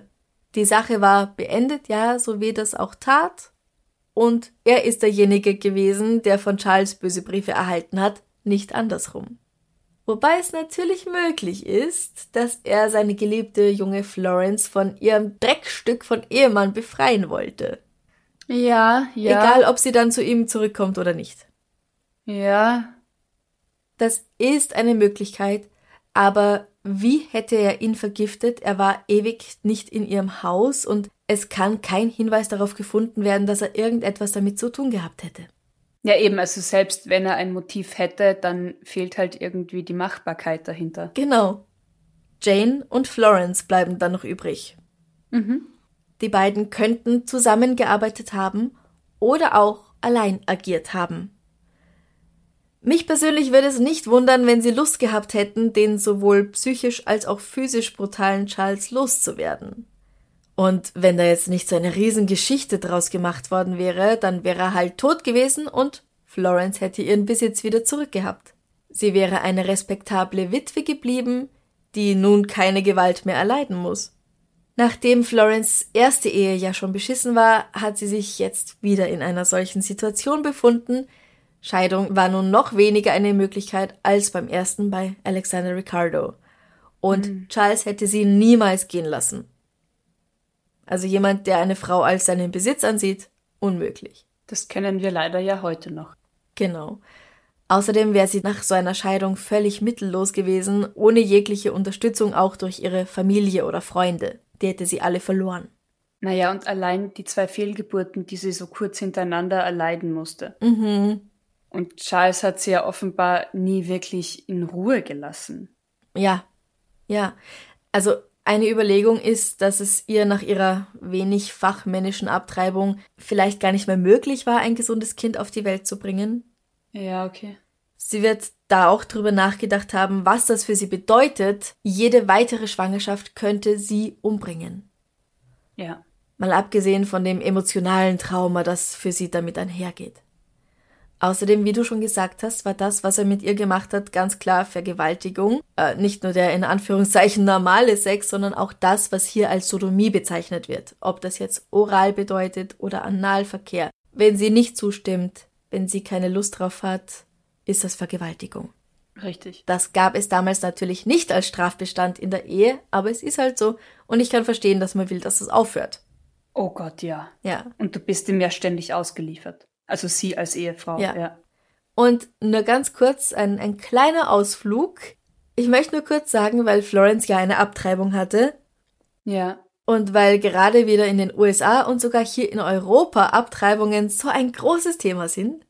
Die Sache war beendet, ja, so wie das auch tat. Und er ist derjenige gewesen, der von Charles böse Briefe erhalten hat, nicht andersrum. Wobei es natürlich möglich ist, dass er seine geliebte junge Florence von ihrem Dreckstück von Ehemann befreien wollte. Ja, ja. Egal, ob sie dann zu ihm zurückkommt oder nicht. Ja. Das ist eine Möglichkeit, aber wie hätte er ihn vergiftet? Er war ewig nicht in ihrem Haus und es kann kein Hinweis darauf gefunden werden, dass er irgendetwas damit zu tun gehabt hätte. Ja, eben, also selbst wenn er ein Motiv hätte, dann fehlt halt irgendwie die Machbarkeit dahinter. Genau. Jane und Florence bleiben dann noch übrig. Mhm. Die beiden könnten zusammengearbeitet haben oder auch allein agiert haben. Mich persönlich würde es nicht wundern, wenn sie Lust gehabt hätten, den sowohl psychisch als auch physisch brutalen Charles loszuwerden. Und wenn da jetzt nicht so eine Riesengeschichte draus gemacht worden wäre, dann wäre er halt tot gewesen und Florence hätte ihren Besitz wieder zurückgehabt. Sie wäre eine respektable Witwe geblieben, die nun keine Gewalt mehr erleiden muss. Nachdem Florence' erste Ehe ja schon beschissen war, hat sie sich jetzt wieder in einer solchen Situation befunden. Scheidung war nun noch weniger eine Möglichkeit als beim ersten bei Alexander Ricardo. Und mhm. Charles hätte sie niemals gehen lassen. Also jemand, der eine Frau als seinen Besitz ansieht, unmöglich. Das kennen wir leider ja heute noch. Genau. Außerdem wäre sie nach so einer Scheidung völlig mittellos gewesen, ohne jegliche Unterstützung auch durch ihre Familie oder Freunde. Die hätte sie alle verloren. Naja, und allein die zwei Fehlgeburten, die sie so kurz hintereinander erleiden musste. Mhm. Und Charles hat sie ja offenbar nie wirklich in Ruhe gelassen. Ja, ja. Also eine Überlegung ist, dass es ihr nach ihrer wenig fachmännischen Abtreibung vielleicht gar nicht mehr möglich war, ein gesundes Kind auf die Welt zu bringen. Ja, okay. Sie wird da auch drüber nachgedacht haben, was das für sie bedeutet. Jede weitere Schwangerschaft könnte sie umbringen. Ja. Mal abgesehen von dem emotionalen Trauma, das für sie damit einhergeht. Außerdem, wie du schon gesagt hast, war das, was er mit ihr gemacht hat, ganz klar Vergewaltigung. Äh, nicht nur der in Anführungszeichen normale Sex, sondern auch das, was hier als Sodomie bezeichnet wird. Ob das jetzt oral bedeutet oder Analverkehr. Wenn sie nicht zustimmt, wenn sie keine Lust drauf hat, ist das Vergewaltigung. Richtig. Das gab es damals natürlich nicht als Strafbestand in der Ehe, aber es ist halt so. Und ich kann verstehen, dass man will, dass es aufhört. Oh Gott, ja. Ja. Und du bist ihm ja ständig ausgeliefert. Also sie als Ehefrau, ja. ja. Und nur ganz kurz ein, ein kleiner Ausflug. Ich möchte nur kurz sagen, weil Florence ja eine Abtreibung hatte. Ja. Und weil gerade wieder in den U S A und sogar hier in Europa Abtreibungen so ein großes Thema sind.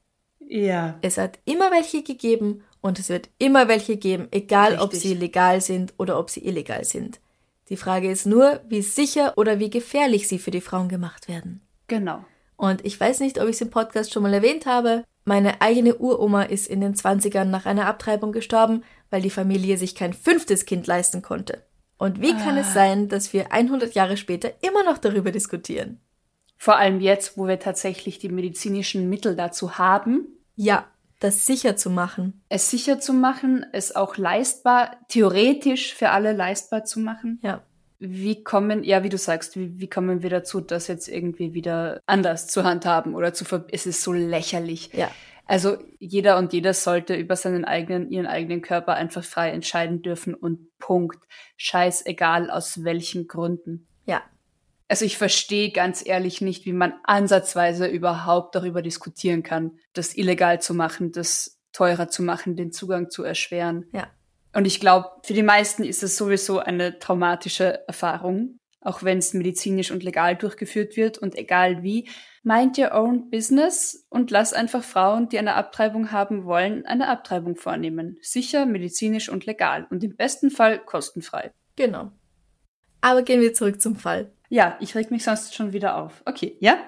Ja. Es hat immer welche gegeben und es wird immer welche geben, egal Richtig. ob sie legal sind oder ob sie illegal sind. Die Frage ist nur, wie sicher oder wie gefährlich sie für die Frauen gemacht werden. Genau. Und ich weiß nicht, ob ich es im Podcast schon mal erwähnt habe, meine eigene Uroma ist in den zwanzigern nach einer Abtreibung gestorben, weil die Familie sich kein fünftes Kind leisten konnte. Und wie kann ah. es sein, dass wir hundert Jahre später immer noch darüber diskutieren? Vor allem jetzt, wo wir tatsächlich die medizinischen Mittel dazu haben. Ja, das sicher zu machen. Es sicher zu machen, es auch leistbar, theoretisch für alle leistbar zu machen. Ja. Wie kommen, ja, wie du sagst, wie, wie kommen wir dazu, das jetzt irgendwie wieder anders zu handhaben oder zu ver- es ist so lächerlich. Ja. Also jeder und jeder sollte über seinen eigenen, ihren eigenen Körper einfach frei entscheiden dürfen und Punkt. Scheißegal aus welchen Gründen. Ja. Also ich verstehe ganz ehrlich nicht, wie man ansatzweise überhaupt darüber diskutieren kann, das illegal zu machen, das teurer zu machen, den Zugang zu erschweren. Ja. Und ich glaube, für die meisten ist es sowieso eine traumatische Erfahrung, auch wenn es medizinisch und legal durchgeführt wird und egal wie. Mind your own business und lass einfach Frauen, die eine Abtreibung haben wollen, eine Abtreibung vornehmen. Sicher, medizinisch und legal und im besten Fall kostenfrei. Genau. Aber gehen wir zurück zum Fall. Ja, ich reg mich sonst schon wieder auf. Okay, ja?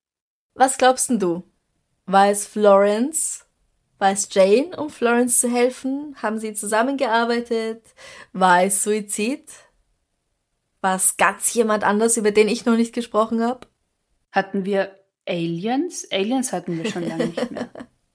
Was glaubst denn du? War es Florence? War es Jane, um Florence zu helfen? Haben sie zusammengearbeitet? War es Suizid? War es ganz jemand anders, über den ich noch nicht gesprochen habe? Hatten wir Aliens? Aliens hatten wir schon lange nicht mehr.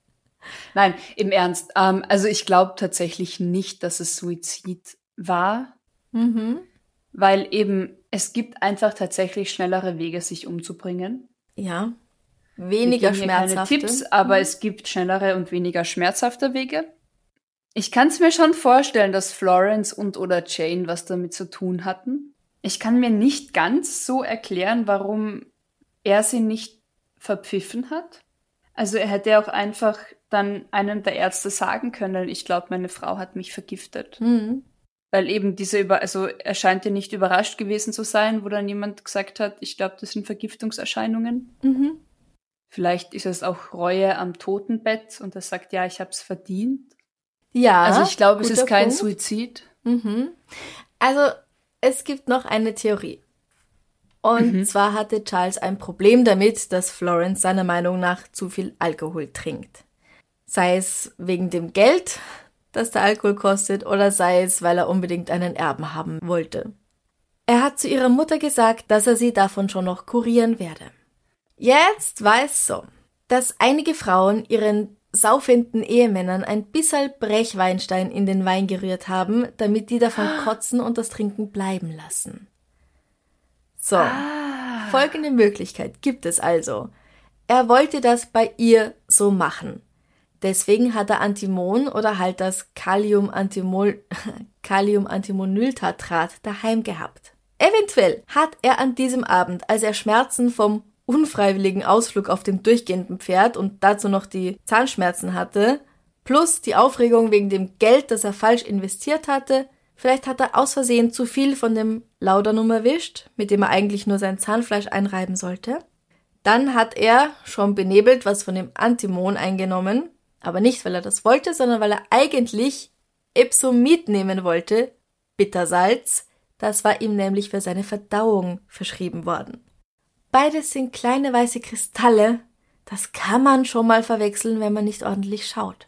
Nein, im Ernst. Ähm, also ich glaube tatsächlich nicht, dass es Suizid war. Mhm. weil eben es gibt einfach tatsächlich schnellere Wege, sich umzubringen. Ja, weniger Wir geben hier schmerzhafte. keine Tipps, aber es gibt schnellere und weniger schmerzhafte Wege. Ich kann es mir schon vorstellen, dass Florence und oder Jane was damit zu tun hatten. Ich kann mir nicht ganz so erklären, warum er sie nicht verpfiffen hat. Also er hätte auch einfach dann einem der Ärzte sagen können, ich glaube, meine Frau hat mich vergiftet. Mhm. Weil eben diese über, also er scheint ja nicht überrascht gewesen zu sein, wo dann jemand gesagt hat, ich glaube, das sind Vergiftungserscheinungen. Mhm. Vielleicht ist es auch Reue am Totenbett und er sagt, ja, ich habe es verdient. Ja, Also ich glaube, es guter ist kein Punkt. Suizid. Mhm. Also es gibt noch eine Theorie. Und Mhm. zwar hatte Charles ein Problem damit, dass Florence seiner Meinung nach zu viel Alkohol trinkt. Sei es wegen dem Geld, das der Alkohol kostet, oder sei es, weil er unbedingt einen Erben haben wollte. Er hat zu ihrer Mutter gesagt, dass er sie davon schon noch kurieren werde. Jetzt war es so, dass einige Frauen ihren saufenden Ehemännern ein bisschen Brechweinstein in den Wein gerührt haben, damit die davon kotzen und das Trinken bleiben lassen. So, Ah. folgende Möglichkeit gibt es also. Er wollte das bei ihr so machen. Deswegen hat er Antimon oder halt das Kalium-Antimol- Kalium-Antimonyltatrat daheim gehabt. Eventuell hat er an diesem Abend, als er Schmerzen vom unfreiwilligen Ausflug auf dem durchgehenden Pferd und dazu noch die Zahnschmerzen hatte, plus die Aufregung wegen dem Geld, das er falsch investiert hatte, vielleicht hat er aus Versehen zu viel von dem Laudanum erwischt, mit dem er eigentlich nur sein Zahnfleisch einreiben sollte. Dann hat er, schon benebelt, was von dem Antimon eingenommen, aber nicht, weil er das wollte, sondern weil er eigentlich Epsomid nehmen wollte, Bittersalz. Das war ihm nämlich für seine Verdauung verschrieben worden. Beides sind kleine weiße Kristalle. Das kann man schon mal verwechseln, wenn man nicht ordentlich schaut.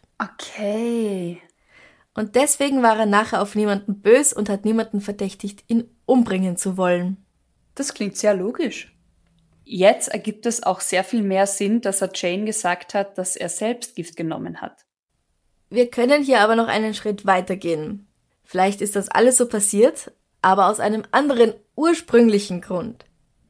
Okay. Und deswegen war er nachher auf niemanden bös und hat niemanden verdächtigt, ihn umbringen zu wollen. Das klingt sehr logisch. Jetzt ergibt es auch sehr viel mehr Sinn, dass er Jane gesagt hat, dass er selbst Gift genommen hat. Wir können hier aber noch einen Schritt weitergehen. Vielleicht ist das alles so passiert, aber aus einem anderen ursprünglichen Grund.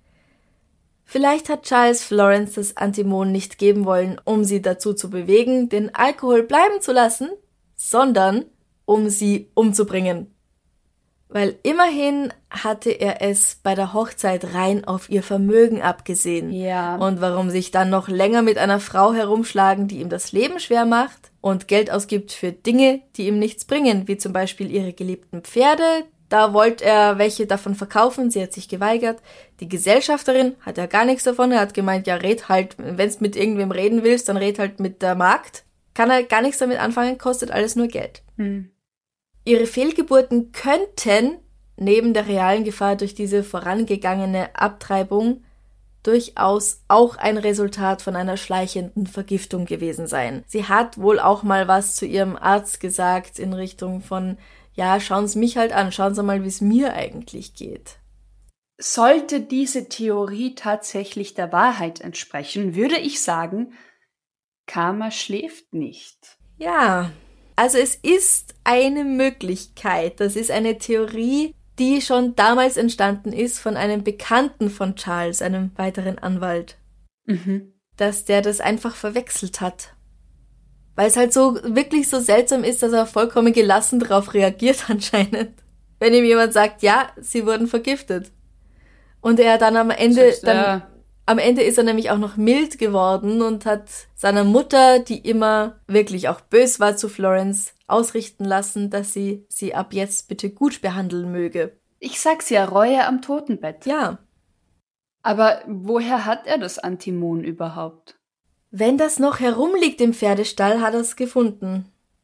Vielleicht hat Charles Florence das Antimon nicht geben wollen, um sie dazu zu bewegen, den Alkohol bleiben zu lassen, sondern um sie umzubringen. Weil immerhin hatte er es bei der Hochzeit rein auf ihr Vermögen abgesehen. Ja. Und warum sich dann noch länger mit einer Frau herumschlagen, die ihm das Leben schwer macht und Geld ausgibt für Dinge, die ihm nichts bringen, wie zum Beispiel ihre geliebten Pferde. Da wollte er welche davon verkaufen, sie hat sich geweigert. Die Gesellschafterin hat ja gar nichts davon, er hat gemeint, ja red halt, wenn's mit irgendwem reden willst, dann red halt mit der Magd. Kann er gar nichts damit anfangen, kostet alles nur Geld. Hm. Ihre Fehlgeburten könnten, neben der realen Gefahr durch diese vorangegangene Abtreibung, durchaus auch ein Resultat von einer schleichenden Vergiftung gewesen sein. Sie hat wohl auch mal was zu ihrem Arzt gesagt in Richtung von, ja, schauen Sie mich halt an, schauen Sie mal, wie es mir eigentlich geht. Sollte diese Theorie tatsächlich der Wahrheit entsprechen, würde ich sagen, Karma schläft nicht. Ja, also es ist eine Möglichkeit, das ist eine Theorie, die schon damals entstanden ist von einem Bekannten von Charles, einem weiteren Anwalt, Mhm. dass der das einfach verwechselt hat. Weil es halt so wirklich so seltsam ist, dass er vollkommen gelassen darauf reagiert anscheinend. Wenn ihm jemand sagt, ja, sie wurden vergiftet. Und er dann am Ende, Sagst du, dann, ja. am Ende ist er nämlich auch noch mild geworden und hat seiner Mutter, die immer wirklich auch bös war zu Florence, ausrichten lassen, dass sie sie ab jetzt bitte gut behandeln möge. Ich sag's ja, Reue am Totenbett. Ja, Aber woher hat er das Antimon überhaupt? wenn das noch herumliegt im Pferdestall, hat er es gefunden.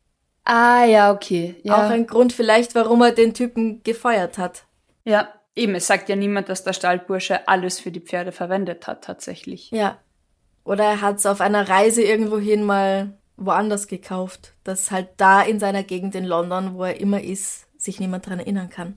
Ah, ja, okay. Ja. Auch ein Grund vielleicht, warum er den Typen gefeuert hat. Ja, eben, es sagt ja niemand, dass der Stallbursche alles für die Pferde verwendet hat, tatsächlich. Ja. Oder er hat es auf einer Reise irgendwohin mal woanders gekauft, dass halt da in seiner Gegend in London, wo er immer ist, sich niemand dran erinnern kann.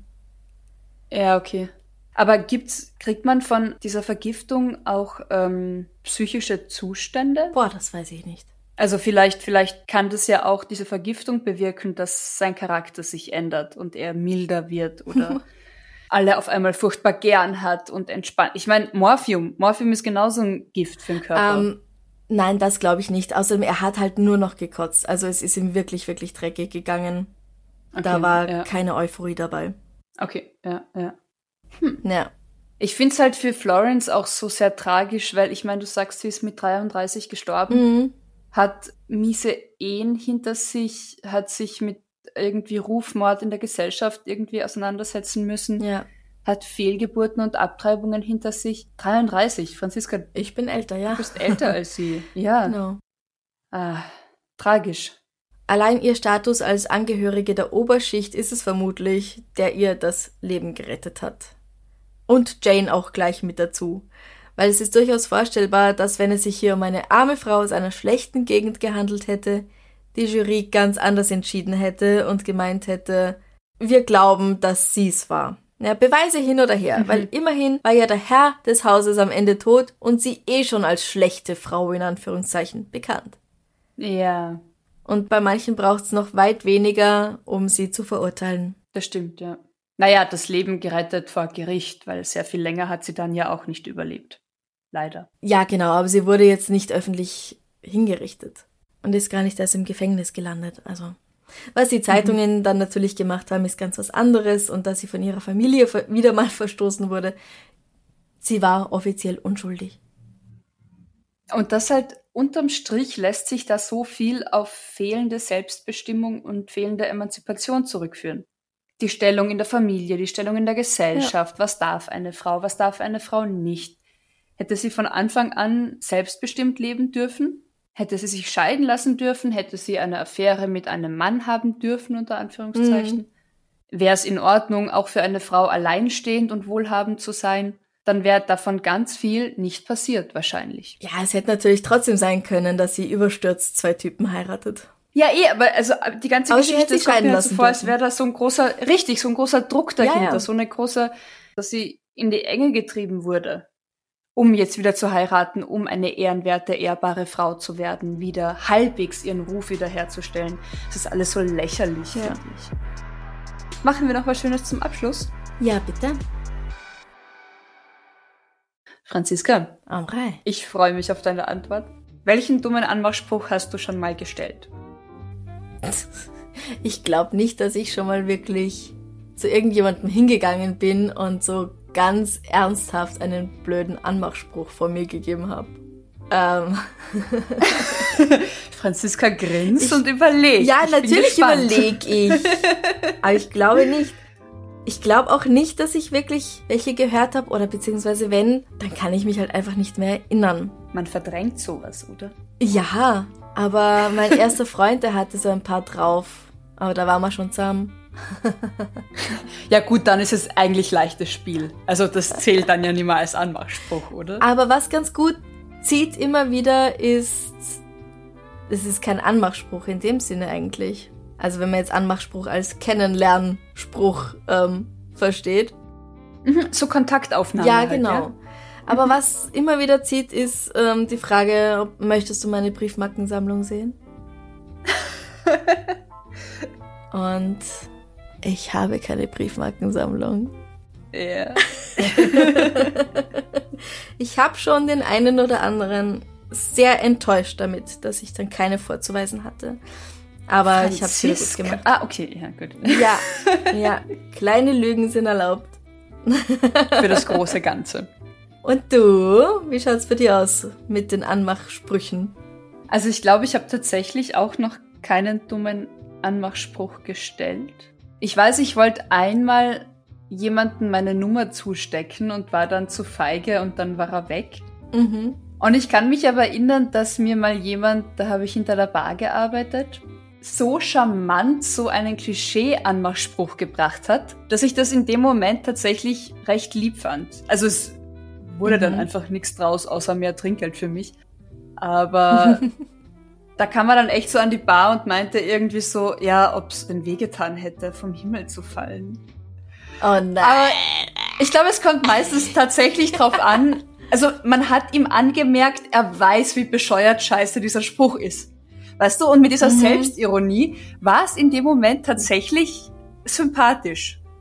Ja, okay. Aber gibt's, kriegt man von dieser Vergiftung auch ähm, psychische Zustände? Boah, das weiß ich nicht. Also vielleicht, vielleicht kann das ja auch diese Vergiftung bewirken, dass sein Charakter sich ändert und er milder wird oder alle auf einmal furchtbar gern hat und entspannt. Ich meine, Morphium. Morphium ist genauso ein Gift für den Körper. Ähm, nein, das glaube ich nicht. Außerdem, er hat halt nur noch gekotzt. Also es ist ihm wirklich, wirklich dreckig gegangen. Okay, da war ja. keine Euphorie dabei. Okay, ja, ja. Hm. Ja. Ich find's halt für Florence auch so sehr tragisch, weil ich meine, du sagst, sie ist mit dreiunddreißig gestorben, mhm. hat miese Ehen hinter sich, hat sich mit irgendwie Rufmord in der Gesellschaft irgendwie auseinandersetzen müssen, ja. hat Fehlgeburten und Abtreibungen hinter sich. dreiunddreißig, Franziska. Ich bin älter, ja. Du bist älter als sie. Ja. Genau. Ah, tragisch. Allein ihr Status als Angehörige der Oberschicht ist es vermutlich, der ihr das Leben gerettet hat. Und Jane auch gleich mit dazu. Weil es ist durchaus vorstellbar, dass wenn es sich hier um eine arme Frau aus einer schlechten Gegend gehandelt hätte, die Jury ganz anders entschieden hätte und gemeint hätte, wir glauben, dass sie's war. Ja, Beweise hin oder her, mhm. weil immerhin war ja der Herr des Hauses am Ende tot und sie eh schon als schlechte Frau in Anführungszeichen bekannt. Ja. Und bei manchen braucht's noch weit weniger, um sie zu verurteilen. Das stimmt, ja. Naja, das Leben gerettet vor Gericht, weil sehr viel länger hat sie dann ja auch nicht überlebt. Leider. Ja, genau, aber sie wurde jetzt nicht öffentlich hingerichtet und ist gar nicht erst im Gefängnis gelandet. Also, was die Zeitungen mhm. dann natürlich gemacht haben, ist ganz was anderes und dass sie von ihrer Familie wieder mal verstoßen wurde. Sie war offiziell unschuldig. Und das halt unterm Strich lässt sich da so viel auf fehlende Selbstbestimmung und fehlende Emanzipation zurückführen. Die Stellung in der Familie, die Stellung in der Gesellschaft, ja. Was darf eine Frau, was darf eine Frau nicht? Hätte sie von Anfang an selbstbestimmt leben dürfen? Hätte sie sich scheiden lassen dürfen? Hätte sie eine Affäre mit einem Mann haben dürfen, unter Anführungszeichen? Mhm. Wäre es in Ordnung, auch für eine Frau alleinstehend und wohlhabend zu sein? Dann wäre davon ganz viel nicht passiert, wahrscheinlich. Ja, es hätte natürlich trotzdem sein können, dass sie überstürzt zwei Typen heiratet. Ja, eh, aber also die ganze aber Geschichte kommt mir so vor, als wäre da so ein großer, richtig, so ein großer Druck dahinter, ja, ja. so eine große, dass sie in die Enge getrieben wurde, um jetzt wieder zu heiraten, um eine ehrenwerte, ehrbare Frau zu werden, wieder halbwegs ihren Ruf wiederherzustellen. Das ist alles so lächerlich, ja. finde ich. Machen wir noch was Schönes zum Abschluss? Ja, bitte. Franziska, Amrei. Ich freue mich auf deine Antwort. Welchen dummen Anmachspruch hast du schon mal gestellt? Ich glaube nicht, dass ich schon mal wirklich zu irgendjemandem hingegangen bin und so ganz ernsthaft einen blöden Anmachspruch vor mir gegeben habe. Ähm. Franziska grinst ich, und überlegt. Ja, ich natürlich überlege ich. Aber ich glaube nicht. Ich glaube auch nicht, dass ich wirklich welche gehört habe oder beziehungsweise wenn, dann kann ich mich halt einfach nicht mehr erinnern. Man verdrängt sowas, oder? Ja, aber mein erster Freund, der hatte so ein paar drauf. Aber da waren wir schon zusammen. Ja gut, dann ist es eigentlich leichtes Spiel. Also das zählt dann ja nicht mehr als Anmachspruch, oder? Aber was ganz gut zieht immer wieder ist, es ist kein Anmachspruch in dem Sinne eigentlich. Also wenn man jetzt Anmachspruch als Kennenlernspruch ähm, versteht. So Kontaktaufnahme. Ja, halt, genau. Ja? Aber was immer wieder zieht, ist ähm, die Frage, ob, möchtest du meine Briefmarkensammlung sehen? Und ich habe keine Briefmarkensammlung. Ja. Ich habe schon den einen oder anderen sehr enttäuscht damit, dass ich dann keine vorzuweisen hatte. Aber Franziska. Ich habe es wieder gut gemacht. Ah, okay, ja, gut. Ja, ja, kleine Lügen sind erlaubt. Für das große Ganze. Und du? Wie schaut's bei dir aus mit den Anmachsprüchen? Also ich glaube, ich habe tatsächlich auch noch keinen dummen Anmachspruch gestellt. Ich weiß, ich wollte einmal jemanden meine Nummer zustecken und war dann zu feige und dann war er weg. Mhm. Und ich kann mich aber erinnern, dass mir mal jemand, da habe ich hinter der Bar gearbeitet, so charmant so einen Klischee-Anmachspruch gebracht hat, dass ich das in dem Moment tatsächlich recht lieb fand. Also es wurde mhm. dann einfach nichts draus, außer mehr Trinkgeld für mich. Aber da kam man dann echt so an die Bar und meinte irgendwie so, ja, ob es denn wehgetan hätte, vom Himmel zu fallen. Oh nein. Aber ich glaube, es kommt meistens tatsächlich drauf an, also man hat ihm angemerkt, er weiß, wie bescheuert scheiße dieser Spruch ist. Weißt du, und mit dieser mhm. Selbstironie war es in dem Moment tatsächlich sympathisch.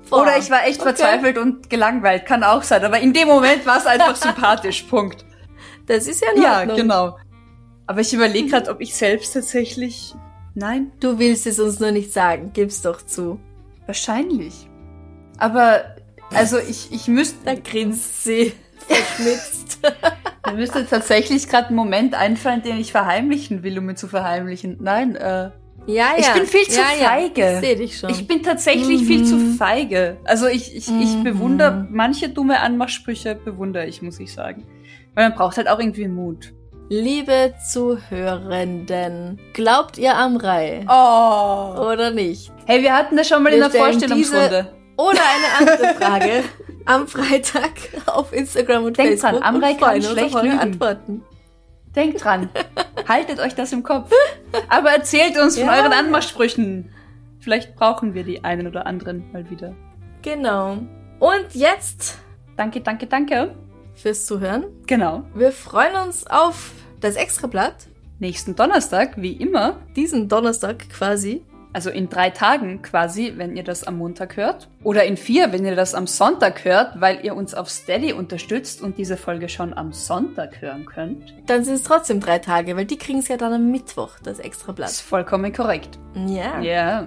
Boah, Oder ich war echt okay. verzweifelt und gelangweilt, kann auch sein. Aber in dem Moment war es einfach sympathisch, Punkt. Das ist ja in Ja, Ordnung. genau. Aber ich überlege gerade, ob ich selbst tatsächlich... Nein, Du willst es uns nur nicht sagen, gib's doch zu. wahrscheinlich. Aber, also ich, ich müsste... Da grinst sie verschmitzt. Mir müsste tatsächlich gerade ein Moment einfallen, den ich verheimlichen will, um ihn zu verheimlichen. Nein, äh... Ja, ja. Ich bin viel zu ja, ja. feige. Ich seh dich schon. Ich bin tatsächlich mhm. viel zu feige. Also ich, ich, ich Mhm. bewundere, manche dumme Anmachsprüche bewundere ich, muss ich sagen. Weil man braucht halt auch irgendwie Mut. Liebe Zuhörenden, glaubt ihr am Rai? Oh. Oder nicht? Hey, wir hatten das schon mal Wir in der stellen Vorstellungsrunde. diese Oder eine andere Frage am Freitag auf Instagram und Denkt Facebook. dran, Amrei und kann freuen uns schlecht auf eure lügen. Antworten. Denkt dran. Haltet euch das im Kopf. Aber erzählt uns von Ja. euren Anmachsprüchen. Vielleicht brauchen wir die einen oder anderen mal wieder. Genau. Und jetzt Danke, danke, danke. fürs Zuhören. Genau. Wir freuen uns auf das Extrablatt. Nächsten Donnerstag, wie immer. Diesen Donnerstag quasi. Also in drei Tagen quasi, wenn ihr das am Montag hört. Oder in vier, wenn ihr das am Sonntag hört, weil ihr uns auf Steady unterstützt und diese Folge schon am Sonntag hören könnt. Dann sind es trotzdem drei Tage, weil die kriegen es ja dann am Mittwoch, das Das Extrablatt. ist vollkommen korrekt. Ja. Ja.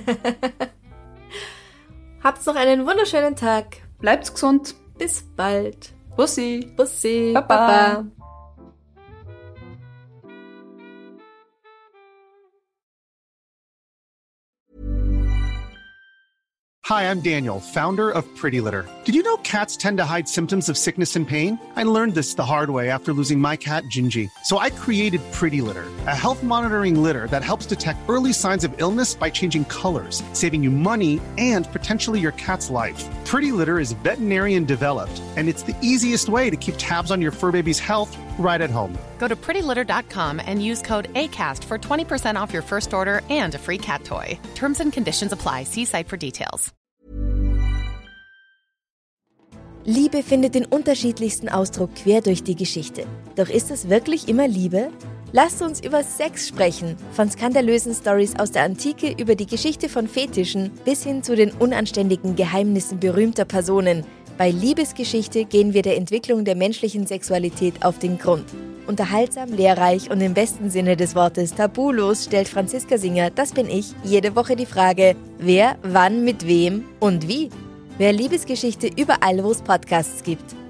Habt noch einen wunderschönen Tag. Bleibt's gesund. Bis bald. Bussi. Bussi. Baba. Baba. Hi, I'm Daniel, founder of Pretty Litter. Did you know cats tend to hide symptoms of sickness and pain? I learned this the hard way after losing my cat, Gingy. So I created Pretty Litter, a health monitoring litter that helps detect early signs of illness by changing colors, saving you money and potentially your cat's life. Pretty Litter is veterinarian developed, and it's the easiest way to keep tabs on your fur baby's health right at home. Go to pretty litter dot com and use code ACAST for twenty percent off your first order and a free cat toy. Terms and conditions apply. See site for details. Liebe findet den unterschiedlichsten Ausdruck quer durch die Geschichte. Doch ist es wirklich immer Liebe? Lasst uns über Sex sprechen, von skandalösen Stories aus der Antike über die Geschichte von Fetischen bis hin zu den unanständigen Geheimnissen berühmter Personen. Bei Liebesgeschichte gehen wir der Entwicklung der menschlichen Sexualität auf den Grund. Unterhaltsam, lehrreich und im besten Sinne des Wortes tabulos stellt Franziska Singer, das bin ich, jede Woche die Frage, wer, wann, mit wem und wie. Wer Liebesgeschichte überall, wo es Podcasts gibt.